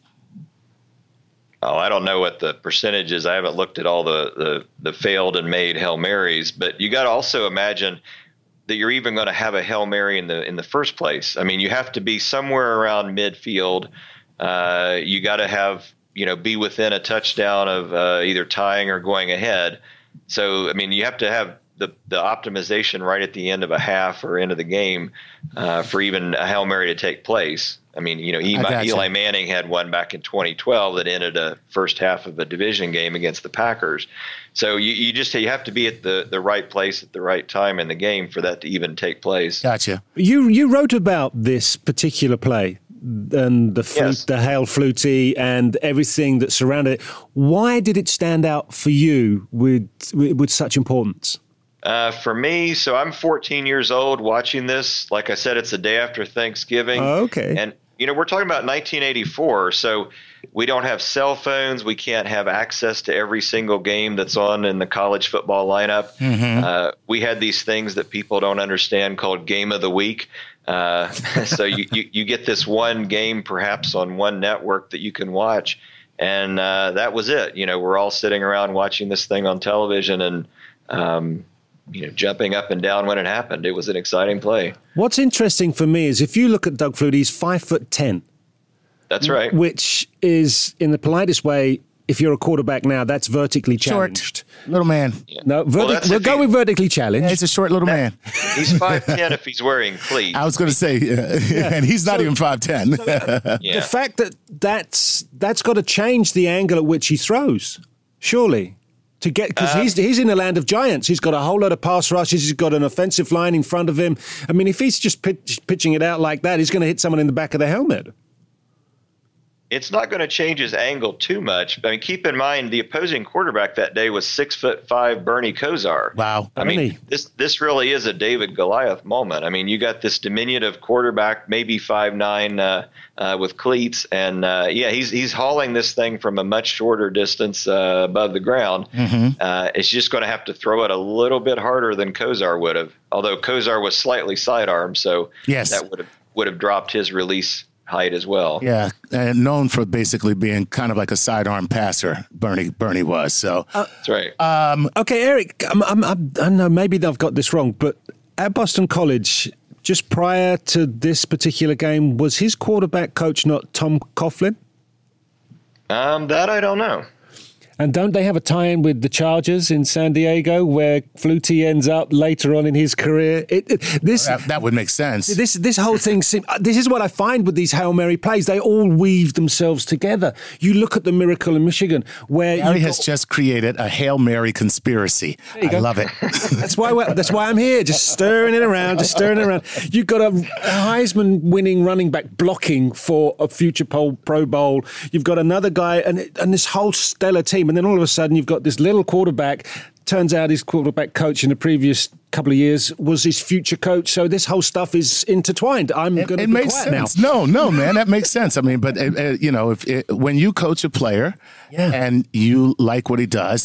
Oh, I don't know what the percentage is. I haven't looked at all the failed and made Hail Marys, but you got to also imagine that you're even going to have a Hail Mary in the first place. I mean, you have to be somewhere around midfield. You got to have, be within a touchdown of either tying or going ahead. So, I mean, you have to have the optimization right at the end of a half or end of the game for even a Hail Mary to take place. I mean, Eli Manning had one back in 2012 that ended a first half of a division game against the Packers. So you have to be at the right place at the right time in the game for that to even take place. Gotcha. You wrote about this particular play and the Hail Flutie and everything that surrounded it. Why did it stand out for you with such importance? For me, so I'm 14 years old watching this. Like I said, it's the day after Thanksgiving. Oh, okay. And, we're talking about 1984, so we don't have cell phones. We can't have access to every single game that's on in the college football lineup. Mm-hmm. We had these things that people don't understand called Game of the Week. So you get this one game perhaps on one network that you can watch. And that was it. We're all sitting around watching this thing on television and jumping up and down when it happened. It was an exciting play. What's interesting for me is if you look at Doug Flutie, he's 5'10". That's right. Which is, in the politest way, if you're a quarterback now, that's vertically challenged. Short little man. Yeah. No, we'll go with vertically challenged. Yeah, he's a short little man. He's 5'10" if he's wearing cleats. I was going to say, and he's not even 5'10". The fact that's got to change the angle at which he throws, surely. Because he's in a land of giants. He's got a whole lot of pass rushes. He's got an offensive line in front of him. I mean, if he's just pitching it out like that, he's going to hit someone in the back of the helmet. It's not going to change his angle too much. I mean, keep in mind the opposing quarterback that day was 6'5" Bernie Kosar. Wow. I mean, this really is a David Goliath moment. I mean, you got this diminutive quarterback, maybe 5'9", with cleats, and he's hauling this thing from a much shorter distance above the ground. Mm-hmm. It's just going to have to throw it a little bit harder than Kosar would have. Although Kosar was slightly sidearm, so that would have dropped his release height as well. Yeah, and known for basically being kind of like a sidearm passer, Bernie was. So that's right. Okay, Eric, I know maybe I've got this wrong, but at Boston College, just prior to this particular game, was his quarterback coach not Tom Coughlin? That I don't know. And don't they have a tie-in with the Chargers in San Diego where Flutie ends up later on in his career? That would make sense. This whole thing, this is what I find with these Hail Mary plays. They all weave themselves together. You look at the Miracle in Michigan where Gary has just created a Hail Mary conspiracy. I love it. That's why I'm here, just stirring it around. You've got a Heisman-winning running back blocking for a future Pro Bowl. You've got another guy and this whole stellar team. And then all of a sudden, you've got this little quarterback. Turns out his quarterback coach in the previous couple of years was his future coach. So this whole stuff is intertwined. I'm going to be makes quiet sense. now. No, man, that makes sense. I mean, but when you coach a player and you like what he does,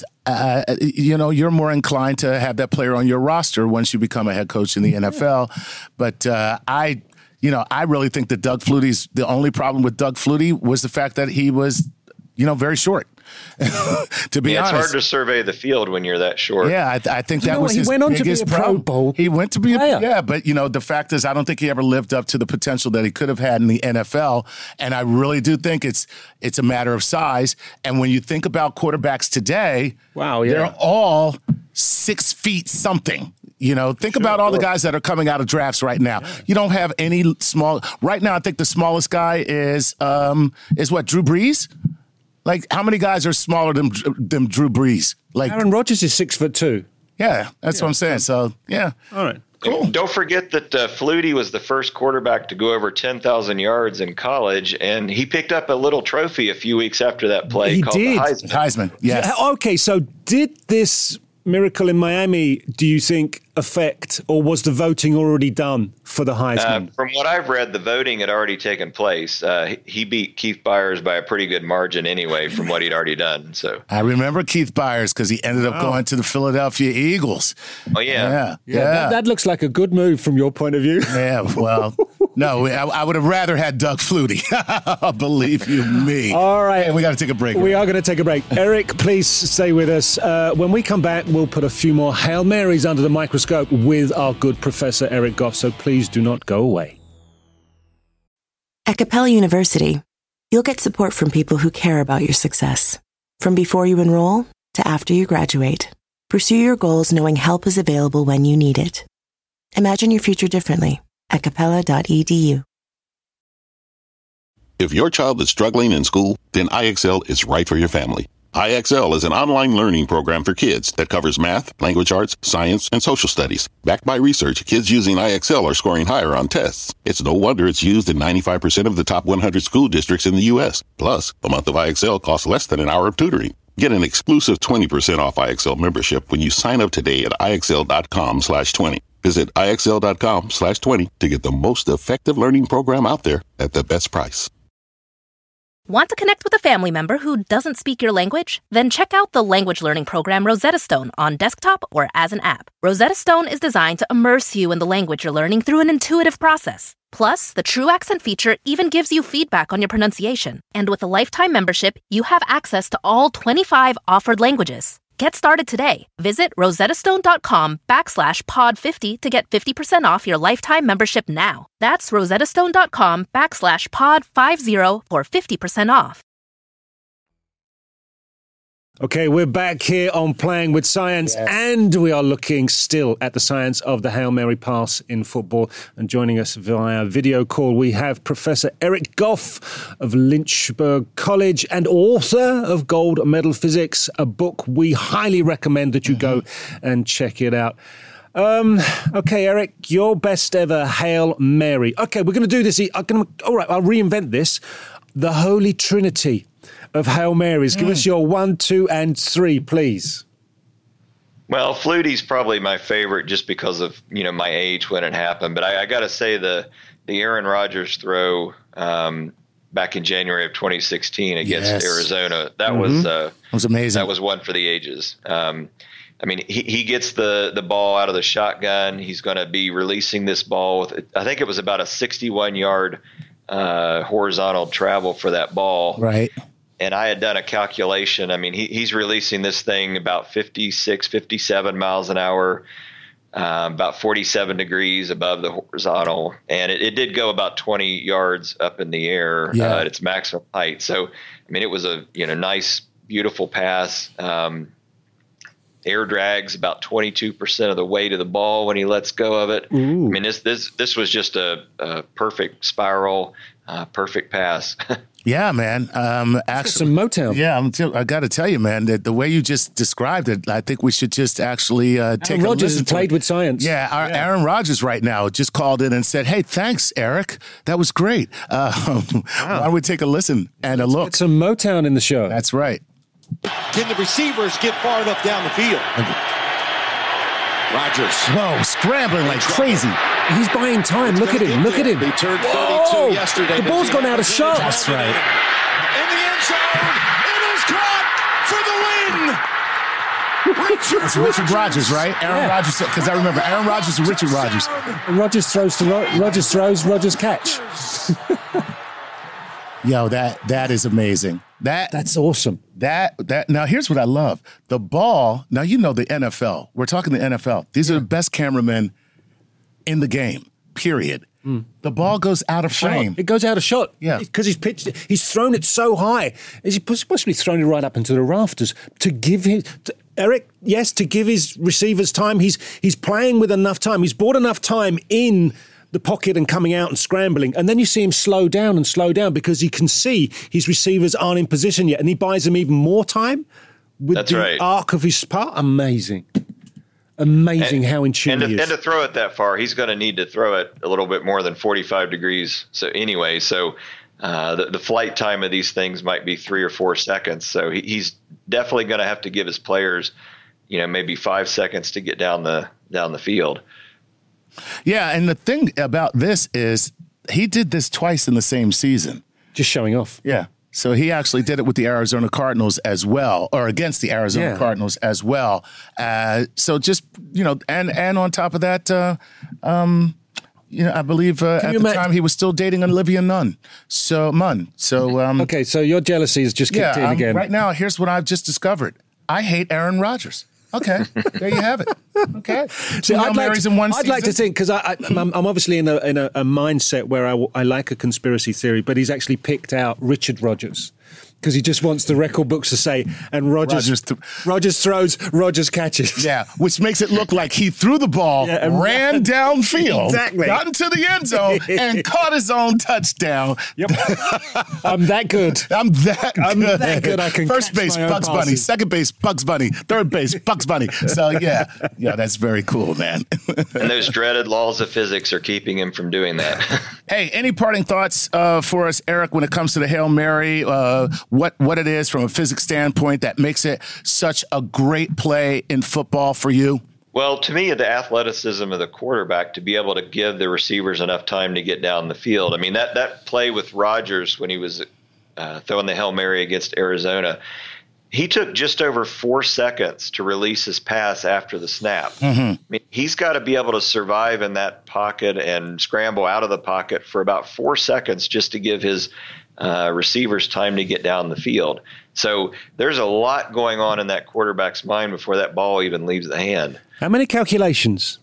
you're more inclined to have that player on your roster once you become a head coach in the NFL. But I really think that Doug Flutie's the only problem with Doug Flutie was the fact that he was, very short. To be honest, it's hard to survey the field when you're that short. Yeah, I think that was his biggest problem. He went on to be a Pro Bowl. He went to be a but the fact is, I don't think he ever lived up to the potential that he could have had in the NFL. And I really do think it's a matter of size. And when you think about quarterbacks today, they're all 6 feet something. Think about all the guys that are coming out of drafts right now. You don't have any small. Right now, I think the smallest guy is what, Drew Brees? Like, how many guys are smaller than Drew Brees? Like Aaron Rodgers is 6'2". Yeah, that's what I'm saying. So, yeah. All right. Cool. Don't forget that Flutie was the first quarterback to go over 10,000 yards in college, and he picked up a little trophy a few weeks after that play called the Heisman. Heisman, yes. Okay, so did this Miracle in Miami, do you think, affect, or was the voting already done for the Heisman? From what I've read, the voting had already taken place. He beat Keith Byers by a pretty good margin anyway from what he'd already done. So I remember Keith Byers because he ended up going to the Philadelphia Eagles. Oh, yeah. That looks like a good move from your point of view. Yeah, well, no, I would have rather had Doug Flutie. Believe you me. All right. Hey, we got to take a break. We are going to take a break. Eric, please stay with us. When we come back, we'll put a few more Hail Marys under the microscope with our good Professor Eric Goff, so please do not go away. At Capella University, you'll get support from people who care about your success. From before you enroll to after you graduate, pursue your goals knowing help is available when you need it. Imagine your future differently at capella.edu. If your child is struggling in school, then IXL is right for your family. IXL is an online learning program for kids that covers math, language arts, science, and social studies. Backed by research, kids using IXL are scoring higher on tests. It's no wonder it's used in 95% of the top 100 school districts in the U.S. Plus, a month of IXL costs less than an hour of tutoring. Get an exclusive 20% off IXL membership when you sign up today at IXL.com/20. Visit IXL.com/20 to get the most effective learning program out there at the best price. Want to connect with a family member who doesn't speak your language? Then check out the language learning program Rosetta Stone on desktop or as an app. Rosetta Stone is designed to immerse you in the language you're learning through an intuitive process. Plus, the True Accent feature even gives you feedback on your pronunciation. And with a lifetime membership, you have access to all 25 offered languages. Get started today. Visit rosettastone.com/pod50 to get 50% off your lifetime membership now. That's rosettastone.com/pod50 for 50% off. Okay, we're back here on Playing with Science, and we are looking still at the science of the Hail Mary pass in football. And joining us via video call, we have Professor Eric Goff of Lynchburg College and author of Gold Medal Physics, a book we highly recommend that you go and check it out. Okay, Eric, your best ever Hail Mary. Okay, we're going to do this. All right, I'll reinvent this. The Holy Trinity of Hail Marys. Give us your 1, 2, and 3, please. Well, Flutie's probably my favorite just because of, my age when it happened. But I got to say the Aaron Rodgers throw back in January of 2016 against Arizona, that was amazing. That was one for the ages. He gets the ball out of the shotgun. He's going to be releasing this ball with, I think it was about a 61-yard horizontal travel for that ball. Right. And I had done a calculation. He's releasing this thing about 56, 57 miles an hour. about 47 degrees above the horizontal. And it did go about 20 yards up in the air at its maximum height. So, I mean, it was a nice, beautiful pass. Air drags about 22% of the weight of the ball when he lets go of it. Ooh. I mean, this was just a perfect spiral, perfect pass. Yeah, man. Actually, some Motown. Yeah, I got to tell you, man, that the way you just described it, I think we should just actually take a Rodgers listen has played with science. Yeah, Aaron Rodgers right now just called in and said, "Hey, thanks, Eric. That was great. Why don't we take a listen and a look?" Get some Motown in the show. That's right. Can the receivers get far enough down the field? Rodgers. Whoa, scrambling like crazy. He's buying time. Look at him. Look at him. He turned 32 yesterday. The ball's gone out of shot. That's right. In the end zone. It is caught for the win. It's Richard Rodgers, right? Aaron Rodgers, because I remember Aaron Rodgers and Richard Rodgers. And Rodgers throws to Rodgers throws, Rodgers catch. Yo, that is amazing. That's awesome. That now here's what I love. The ball, now you know the NFL. We're talking the NFL. These are the best cameramen in the game, period. The ball goes out of frame. It goes out of shot. Yeah. Because he's pitched it. He's thrown it so high. He's possibly thrown it right up into the rafters to give him Eric, yes, to give his receivers time. He's playing with enough time. He's bought enough time in the pocket and coming out and scrambling. And then you see him slow down because he can see his receivers aren't in position yet. And he buys them even more time with arc of his part. Amazing. Amazing how in tune he is. And to throw it that far, he's going to need to throw it a little bit more than 45 degrees. So anyway, the flight time of these things might be 3 or 4 seconds. So he's definitely going to have to give his players, maybe 5 seconds to get down the field. Yeah, and the thing about this is he did this twice in the same season. Just showing off. Yeah. So he actually did it with the Arizona Cardinals as well, or against the Arizona Cardinals as well. So just, and on top of that, I believe at the time he was still dating Olivia Munn. Okay, so your jealousy has just kicked in again. Right now, here's what I've just discovered. I hate Aaron Rodgers. Okay, there you have it. Okay, so I'd like to think, because I'm obviously in a mindset where I like a conspiracy theory, but he's actually picked out Richard Rodgers because he just wants the record books to say, and Rodgers throws, Rodgers catches. Yeah, which makes it look like he threw the ball, ran downfield, got into the end zone, and caught his own touchdown. Yep. I'm that good. I'm that good. I can First base, Bugs Bunny. Second base, Bugs Bunny. Third base, Bugs Bunny. So, yeah, that's very cool, man. And those dreaded laws of physics are keeping him from doing that. Hey, any parting thoughts for us, Eric, when it comes to the Hail Mary? What it is from a physics standpoint that makes it such a great play in football for you? Well, to me, the athleticism of the quarterback to be able to give the receivers enough time to get down the field. I mean, that play with Rodgers when he was throwing the Hail Mary against Arizona, he took just over 4 seconds to release his pass after the snap. Mm-hmm. I mean, he's got to be able to survive in that pocket and scramble out of the pocket for about 4 seconds just to give his receivers time to get down the field. So there's a lot going on in that quarterback's mind before that ball even leaves the hand. How many calculations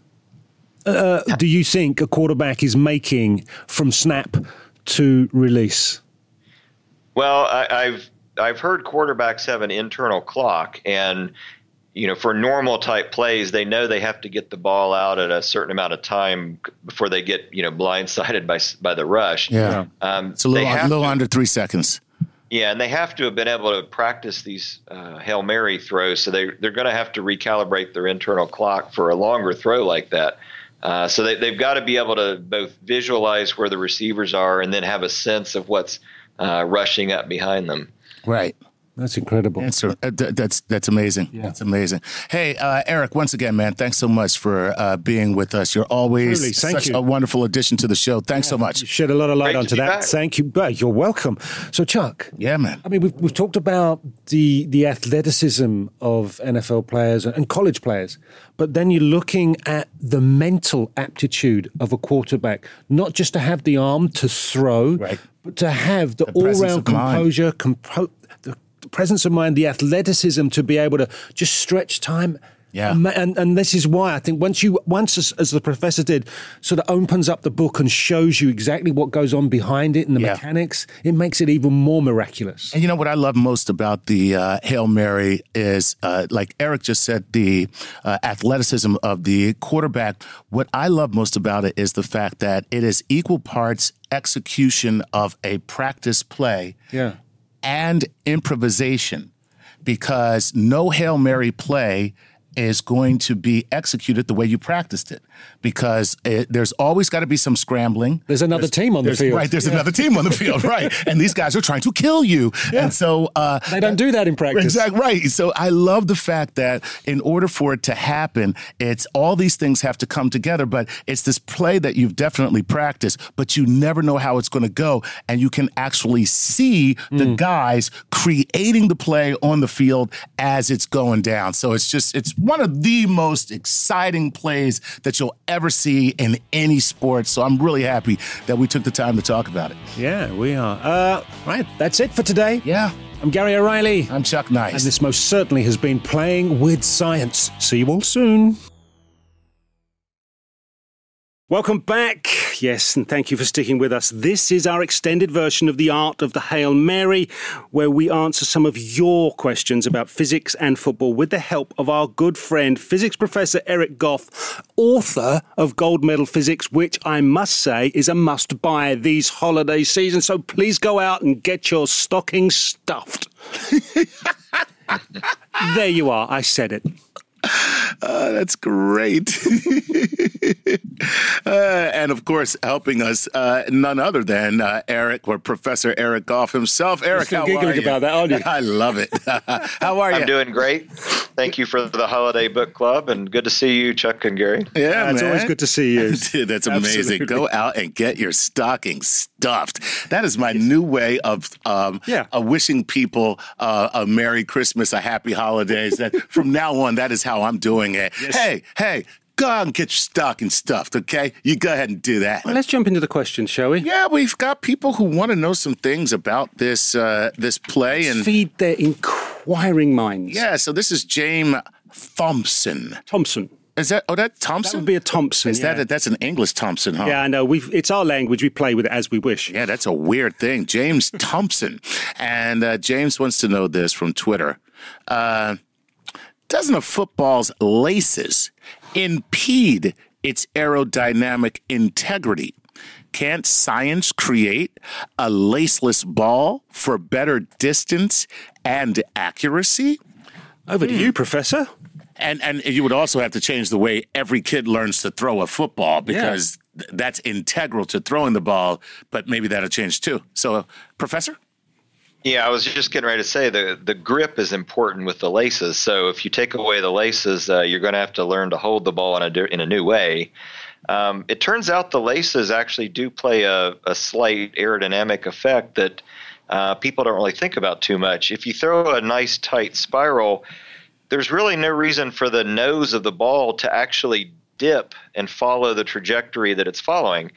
do you think a quarterback is making from snap to release? Well, I've heard quarterbacks have an internal clock, and for normal type plays, they know they have to get the ball out at a certain amount of time before they get blindsided by the rush. Yeah, it's a little under 3 seconds. Yeah, and they have to have been able to practice these Hail Mary throws, so they're going to have to recalibrate their internal clock for a longer throw like that. So they've got to be able to both visualize where the receivers are and then have a sense of what's rushing up behind them. Right. That's incredible. That's amazing. Yeah. That's amazing. Hey, Eric, once again, man, thanks so much for being with us. You're always such a wonderful addition to the show. Thanks so much. You shed a lot of light onto that. Back. Thank you. You're welcome. So, Chuck. Yeah, man. I mean, we've talked about the athleticism of NFL players and college players, but then you're looking at the mental aptitude of a quarterback, not just to have the arm to throw, but to have the all-round composure, the presence of mind, the athleticism to be able to just stretch time Yeah. And this is why I think once as the professor did, sort of opens up the book and shows you exactly what goes on behind it and the mechanics, it makes it even more miraculous. And you know what I love most about the Hail Mary is, like Eric just said, the athleticism of the quarterback. What I love most about it is the fact that it is equal parts execution of a practice play and improvisation, because no Hail Mary play is going to be executed the way you practiced it, because there's always got to be some scrambling. There's another team on the field. Right, there's another team on the field, right. And these guys are trying to kill you. Yeah. And so... they don't do that in practice. Exactly, right. So I love the fact that in order for it to happen, it's all these things have to come together, but it's this play that you've definitely practiced, but you never know how it's going to go. And you can actually see the guys creating the play on the field as it's going down. So it's one of the most exciting plays that you'll ever see in any sport. So I'm really happy that we took the time to talk about it. Yeah, we are. Right, that's it for today. Yeah. I'm Gary O'Reilly. I'm Chuck Nice. And this most certainly has been Playing with Science. See you all soon. Welcome back. Yes, and thank you for sticking with us. This is our extended version of The Art of the Hail Mary, where we answer some of your questions about physics and football with the help of our good friend, physics professor Eric Goff, author of Gold Medal Physics, which I must say is a must-buy these holiday seasons. So please go out and get your stocking stuffed. There you are. I said it. That's great. And of course, helping us, none other than Eric, or Professor Eric Goff himself. Eric, how are you? Giggling about that, aren't you? I love it. How are you? I'm doing great. Thank you for the Holiday Book Club, and good to see you, Chuck and Gary. Yeah, it's always good to see you. Dude, that's amazing. Go out and get your stocking stuffed. That is my new way of wishing people a Merry Christmas, a Happy Holidays. That from now on, that is how I'm doing it. Yes. Hey, go out and get your stocking stuffed, okay? You go ahead and do that. Well, let's jump into the questions, shall we? Yeah, we've got people who want to know some things about this this play. And feed their inquiring minds. Yeah, so this is James Thompson. Is that Thompson? That would be a Thompson. That's an English Thompson, huh? Yeah, I know. It's our language. We play with it as we wish. Yeah, that's a weird thing. James Thompson. And James wants to know this from Twitter. Doesn't a football's laces impede its aerodynamic integrity? Can't science create a laceless ball for better distance and accuracy? Over to you, Professor. And you would also have to change the way every kid learns to throw a football, because that's integral to throwing the ball, but maybe that'll change too. So, Professor? Yeah, I was just getting ready to say the grip is important with the laces. So if you take away the laces, you're going to have to learn to hold the ball in a new way. It turns out the laces actually do play a slight aerodynamic effect that people don't really think about too much. If you throw a nice tight spiral, there's really no reason for the nose of the ball to actually dip and follow the trajectory that it's following.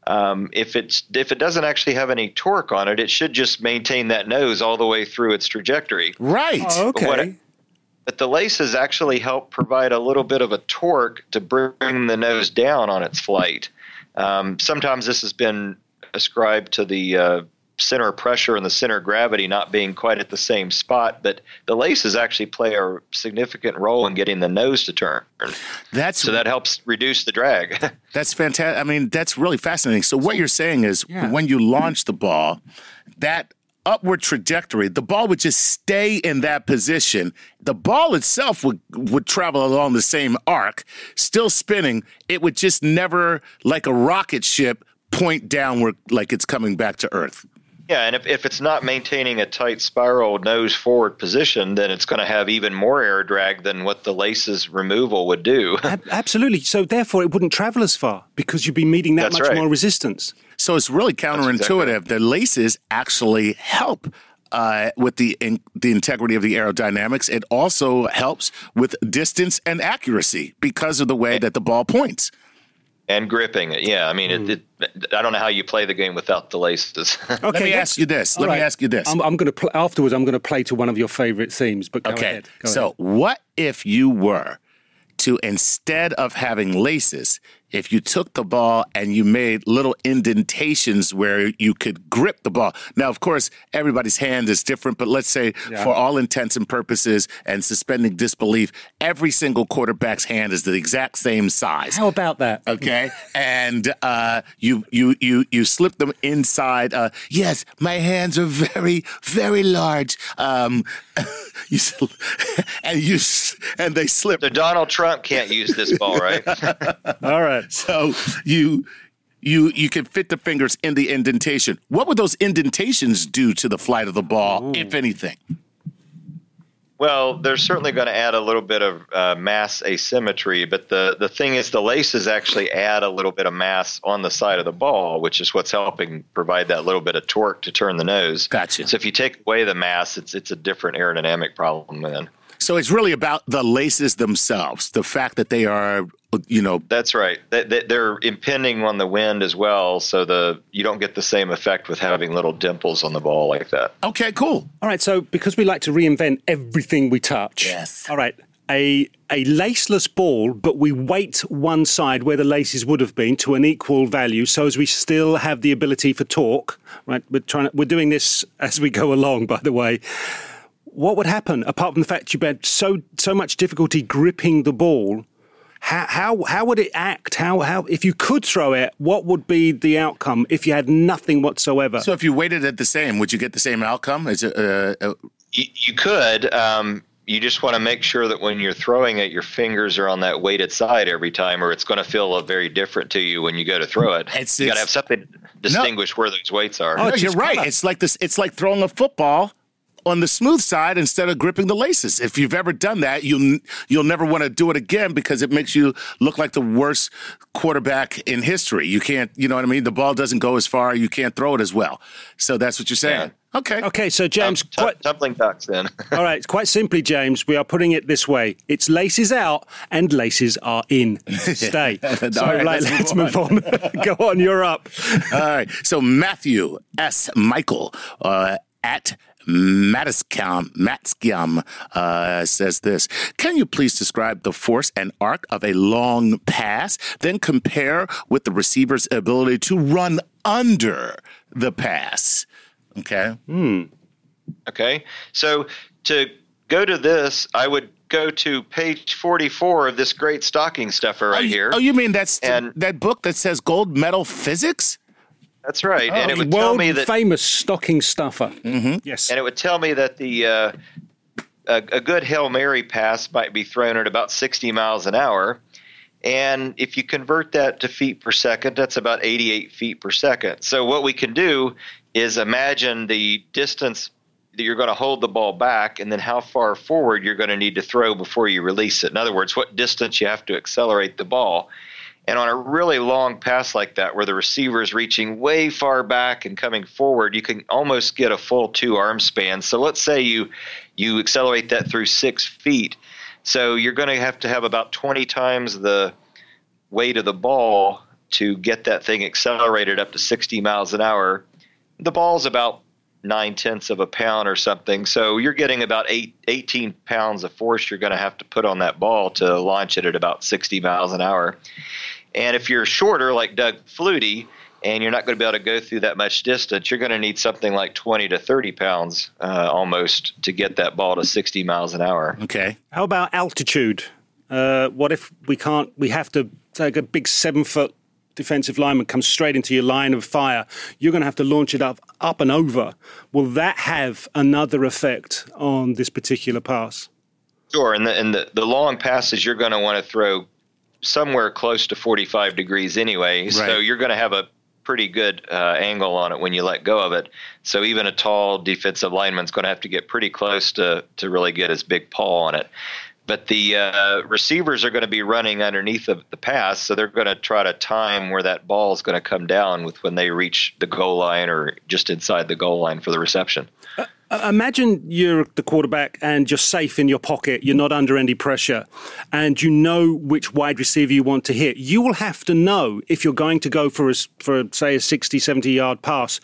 If it doesn't actually have any torque on it, it should just maintain that nose all the way through its trajectory. Right. Oh, okay. But the laces actually help provide a little bit of a torque to bring the nose down on its flight. Sometimes this has been ascribed to the center of pressure and the center of gravity not being quite at the same spot, but the laces actually play a significant role in getting the nose to turn. So that helps reduce the drag. That's fantastic. I mean, that's really fascinating. So what you're saying is when you launch the ball, that upward trajectory, the ball would just stay in that position. The ball itself would travel along the same arc, still spinning. It would just never, like a rocket ship, point downward like it's coming back to Earth. Yeah, and if it's not maintaining a tight spiral nose forward position, then it's going to have even more air drag than what the laces removal would do. Absolutely. So therefore, it wouldn't travel as far because you'd be meeting that much more resistance. So it's really counterintuitive. Exactly. The laces actually help with the integrity of the aerodynamics. It also helps with distance and accuracy because of the way that the ball points. And gripping it, yeah. I mean, I don't know how you play the game without the laces. Okay, Let me ask you this. I'm going to afterwards. I'm going to play to one of your favorite themes. But go ahead. So, what if you were to, instead of having laces, if you took the ball and you made little indentations where you could grip the ball. Now, of course, everybody's hand is different, but let's say for all intents and purposes and suspending disbelief, every single quarterback's hand is the exact same size. How about that? Okay. And you slip them inside. Yes, my hands are very, very large. And they slip. So Donald Trump can't use this ball, right? All right. So you can fit the fingers in the indentation. What would those indentations do to the flight of the ball, if anything? Well, they're certainly going to add a little bit of mass asymmetry, but the thing is the laces actually add a little bit of mass on the side of the ball, which is what's helping provide that little bit of torque to turn the nose. Gotcha. So if you take away the mass, it's a different aerodynamic problem then. So it's really about the laces themselves, the fact that they are, That's right. They're impinging on the wind as well, so you don't get the same effect with having little dimples on the ball like that. Okay, cool. All right, so because we like to reinvent everything we touch. Yes. All right, a laceless ball, but we weight one side where the laces would have been to an equal value, so as we still have the ability for torque. Right, we're doing this as we go along, by the way. What would happen, apart from the fact you had so much difficulty gripping the ball? How would it act? How if you could throw it, what would be the outcome if you had nothing whatsoever? So if you weighted it the same, would you get the same outcome? You could. You just want to make sure that when you're throwing it, your fingers are on that weighted side every time, or it's going to feel very different to you when you go to throw it. You got to have something to distinguish where those weights are. Oh, you're right. It's like this. It's like throwing a football on the smooth side instead of gripping the laces. If you've ever done that, you'll never want to do it again because it makes you look like the worst quarterback in history. You can't, you know what I mean? The ball doesn't go as far. You can't throw it as well. So that's what you're saying. Yeah. Okay, so James... Tumbling ducks then. All right, quite simply, James, we are putting it this way. It's laces out and laces are in. Stay. Let's move on. Go on, you're up. All right, so Matthew S. Michael at Matskiam says this. Can you please describe the force and arc of a long pass, then compare with the receiver's ability to run under the pass? Okay. Okay. So to go to this, I would go to page 44 of this great stocking stuffer here. Oh, you mean that book that says gold medal physics? That's right. And it would tell me that famous stocking stuffer. Mm-hmm. Yes. And it would tell me that a good Hail Mary pass might be thrown at about 60 miles an hour. And if you convert that to feet per second, that's about 88 feet per second. So what we can do is imagine the distance that you're going to hold the ball back and then how far forward you're going to need to throw before you release it. In other words, what distance you have to accelerate the ball. And on a really long pass like that, where the receiver is reaching way far back and coming forward, you can almost get a full 2 arm span. So let's say you accelerate that through 6 feet. So you're going to have about 20 times the weight of the ball to get that thing accelerated up to 60 miles an hour. The ball's about 9/10 of a pound or something. So you're getting about 18 pounds of force you're going to have to put on that ball to launch it at about 60 miles an hour. And if you're shorter, like Doug Flutie, and you're not going to be able to go through that much distance, you're going to need something like 20 to 30 pounds almost to get that ball to 60 miles an hour. Okay. How about altitude? What if we have to take a big 7-foot defensive lineman comes straight into your line of fire? You're going to have to launch it up and over. Will that have another effect on this particular pass? Sure. And the long passes, you're going to want to throw somewhere close to 45 degrees anyway. Right. So you're going to have a pretty good angle on it when you let go of it. So even a tall defensive lineman's going to have to get pretty close to really get his big paw on it. But the receivers are going to be running underneath the pass, so they're going to try to time where that ball is going to come down with when they reach the goal line or just inside the goal line for the reception. Imagine you're the quarterback and you're safe in your pocket. You're not under any pressure and you know which wide receiver you want to hit. You will have to know if you're going to go for say, a 60, 70-yard pass,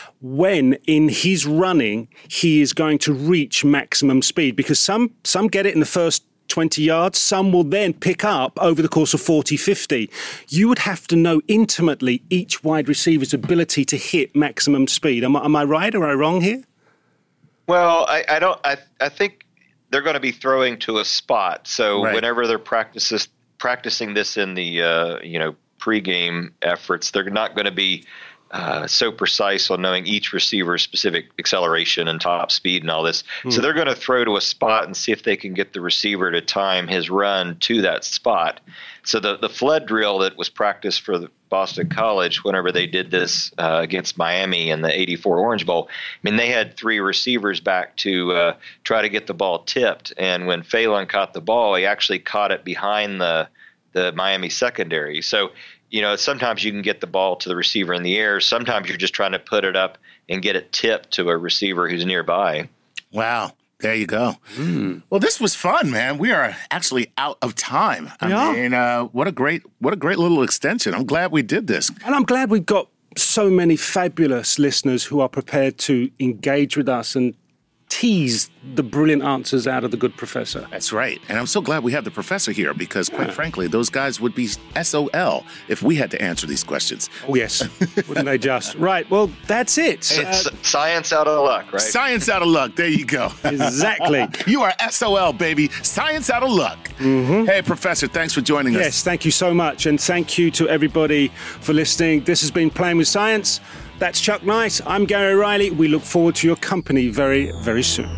when in his running he is going to reach maximum speed, because some get it in the first 20 yards. Some will then pick up over the course of 40, 50. You would have to know intimately each wide receiver's ability to hit maximum speed. Am I right or am I wrong here? Well, I think they're going to be throwing to a spot. So whenever they're practicing this in the pregame efforts, they're not going to be so precise on knowing each receiver's specific acceleration and top speed and all this. So they're going to throw to a spot and see if they can get the receiver to time his run to that spot. So the flood drill that was practiced for the Boston College whenever they did this against Miami in the 84 Orange Bowl, I mean, they had 3 receivers back to try to get the ball tipped. And when Phelan caught the ball, he actually caught it behind the Miami secondary. So, sometimes you can get the ball to the receiver in the air. Sometimes you're just trying to put it up and get it tipped to a receiver who's nearby. Wow. There you go. Well, this was fun, man. We are actually out of time. I mean, what a great little extension. I'm glad we did this. And I'm glad we've got so many fabulous listeners who are prepared to engage with us and tease the brilliant answers out of the good professor. That's right. And I'm so glad we have the professor here because, quite frankly, those guys would be SOL if we had to answer these questions. Oh, yes. Wouldn't they just? Right. Well, that's it. It's science out of luck, right? Science out of luck. There you go. Exactly. You are SOL, baby. Science out of luck. Mm-hmm. Hey, Professor, thanks for joining us. Yes, thank you so much. And thank you to everybody for listening. This has been Playing with Science. That's Chuck Nice. I'm Gary Riley. We look forward to your company very, very soon.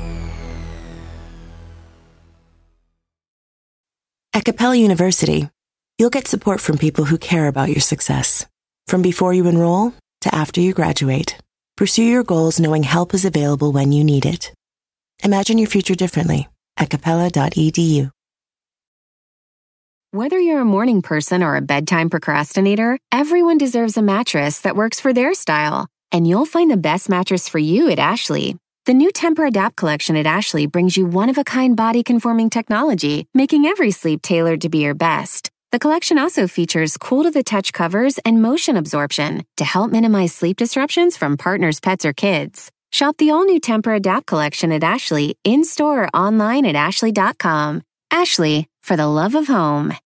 At Capella University, you'll get support from people who care about your success. From before you enroll to after you graduate, pursue your goals knowing help is available when you need it. Imagine your future differently at capella.edu. Whether you're a morning person or a bedtime procrastinator, everyone deserves a mattress that works for their style. And you'll find the best mattress for you at Ashley. The new Tempur-Adapt collection at Ashley brings you one-of-a-kind body-conforming technology, making every sleep tailored to be your best. The collection also features cool-to-the-touch covers and motion absorption to help minimize sleep disruptions from partners, pets, or kids. Shop the all-new Tempur-Adapt collection at Ashley, in-store or online at ashley.com. Ashley, for the love of home.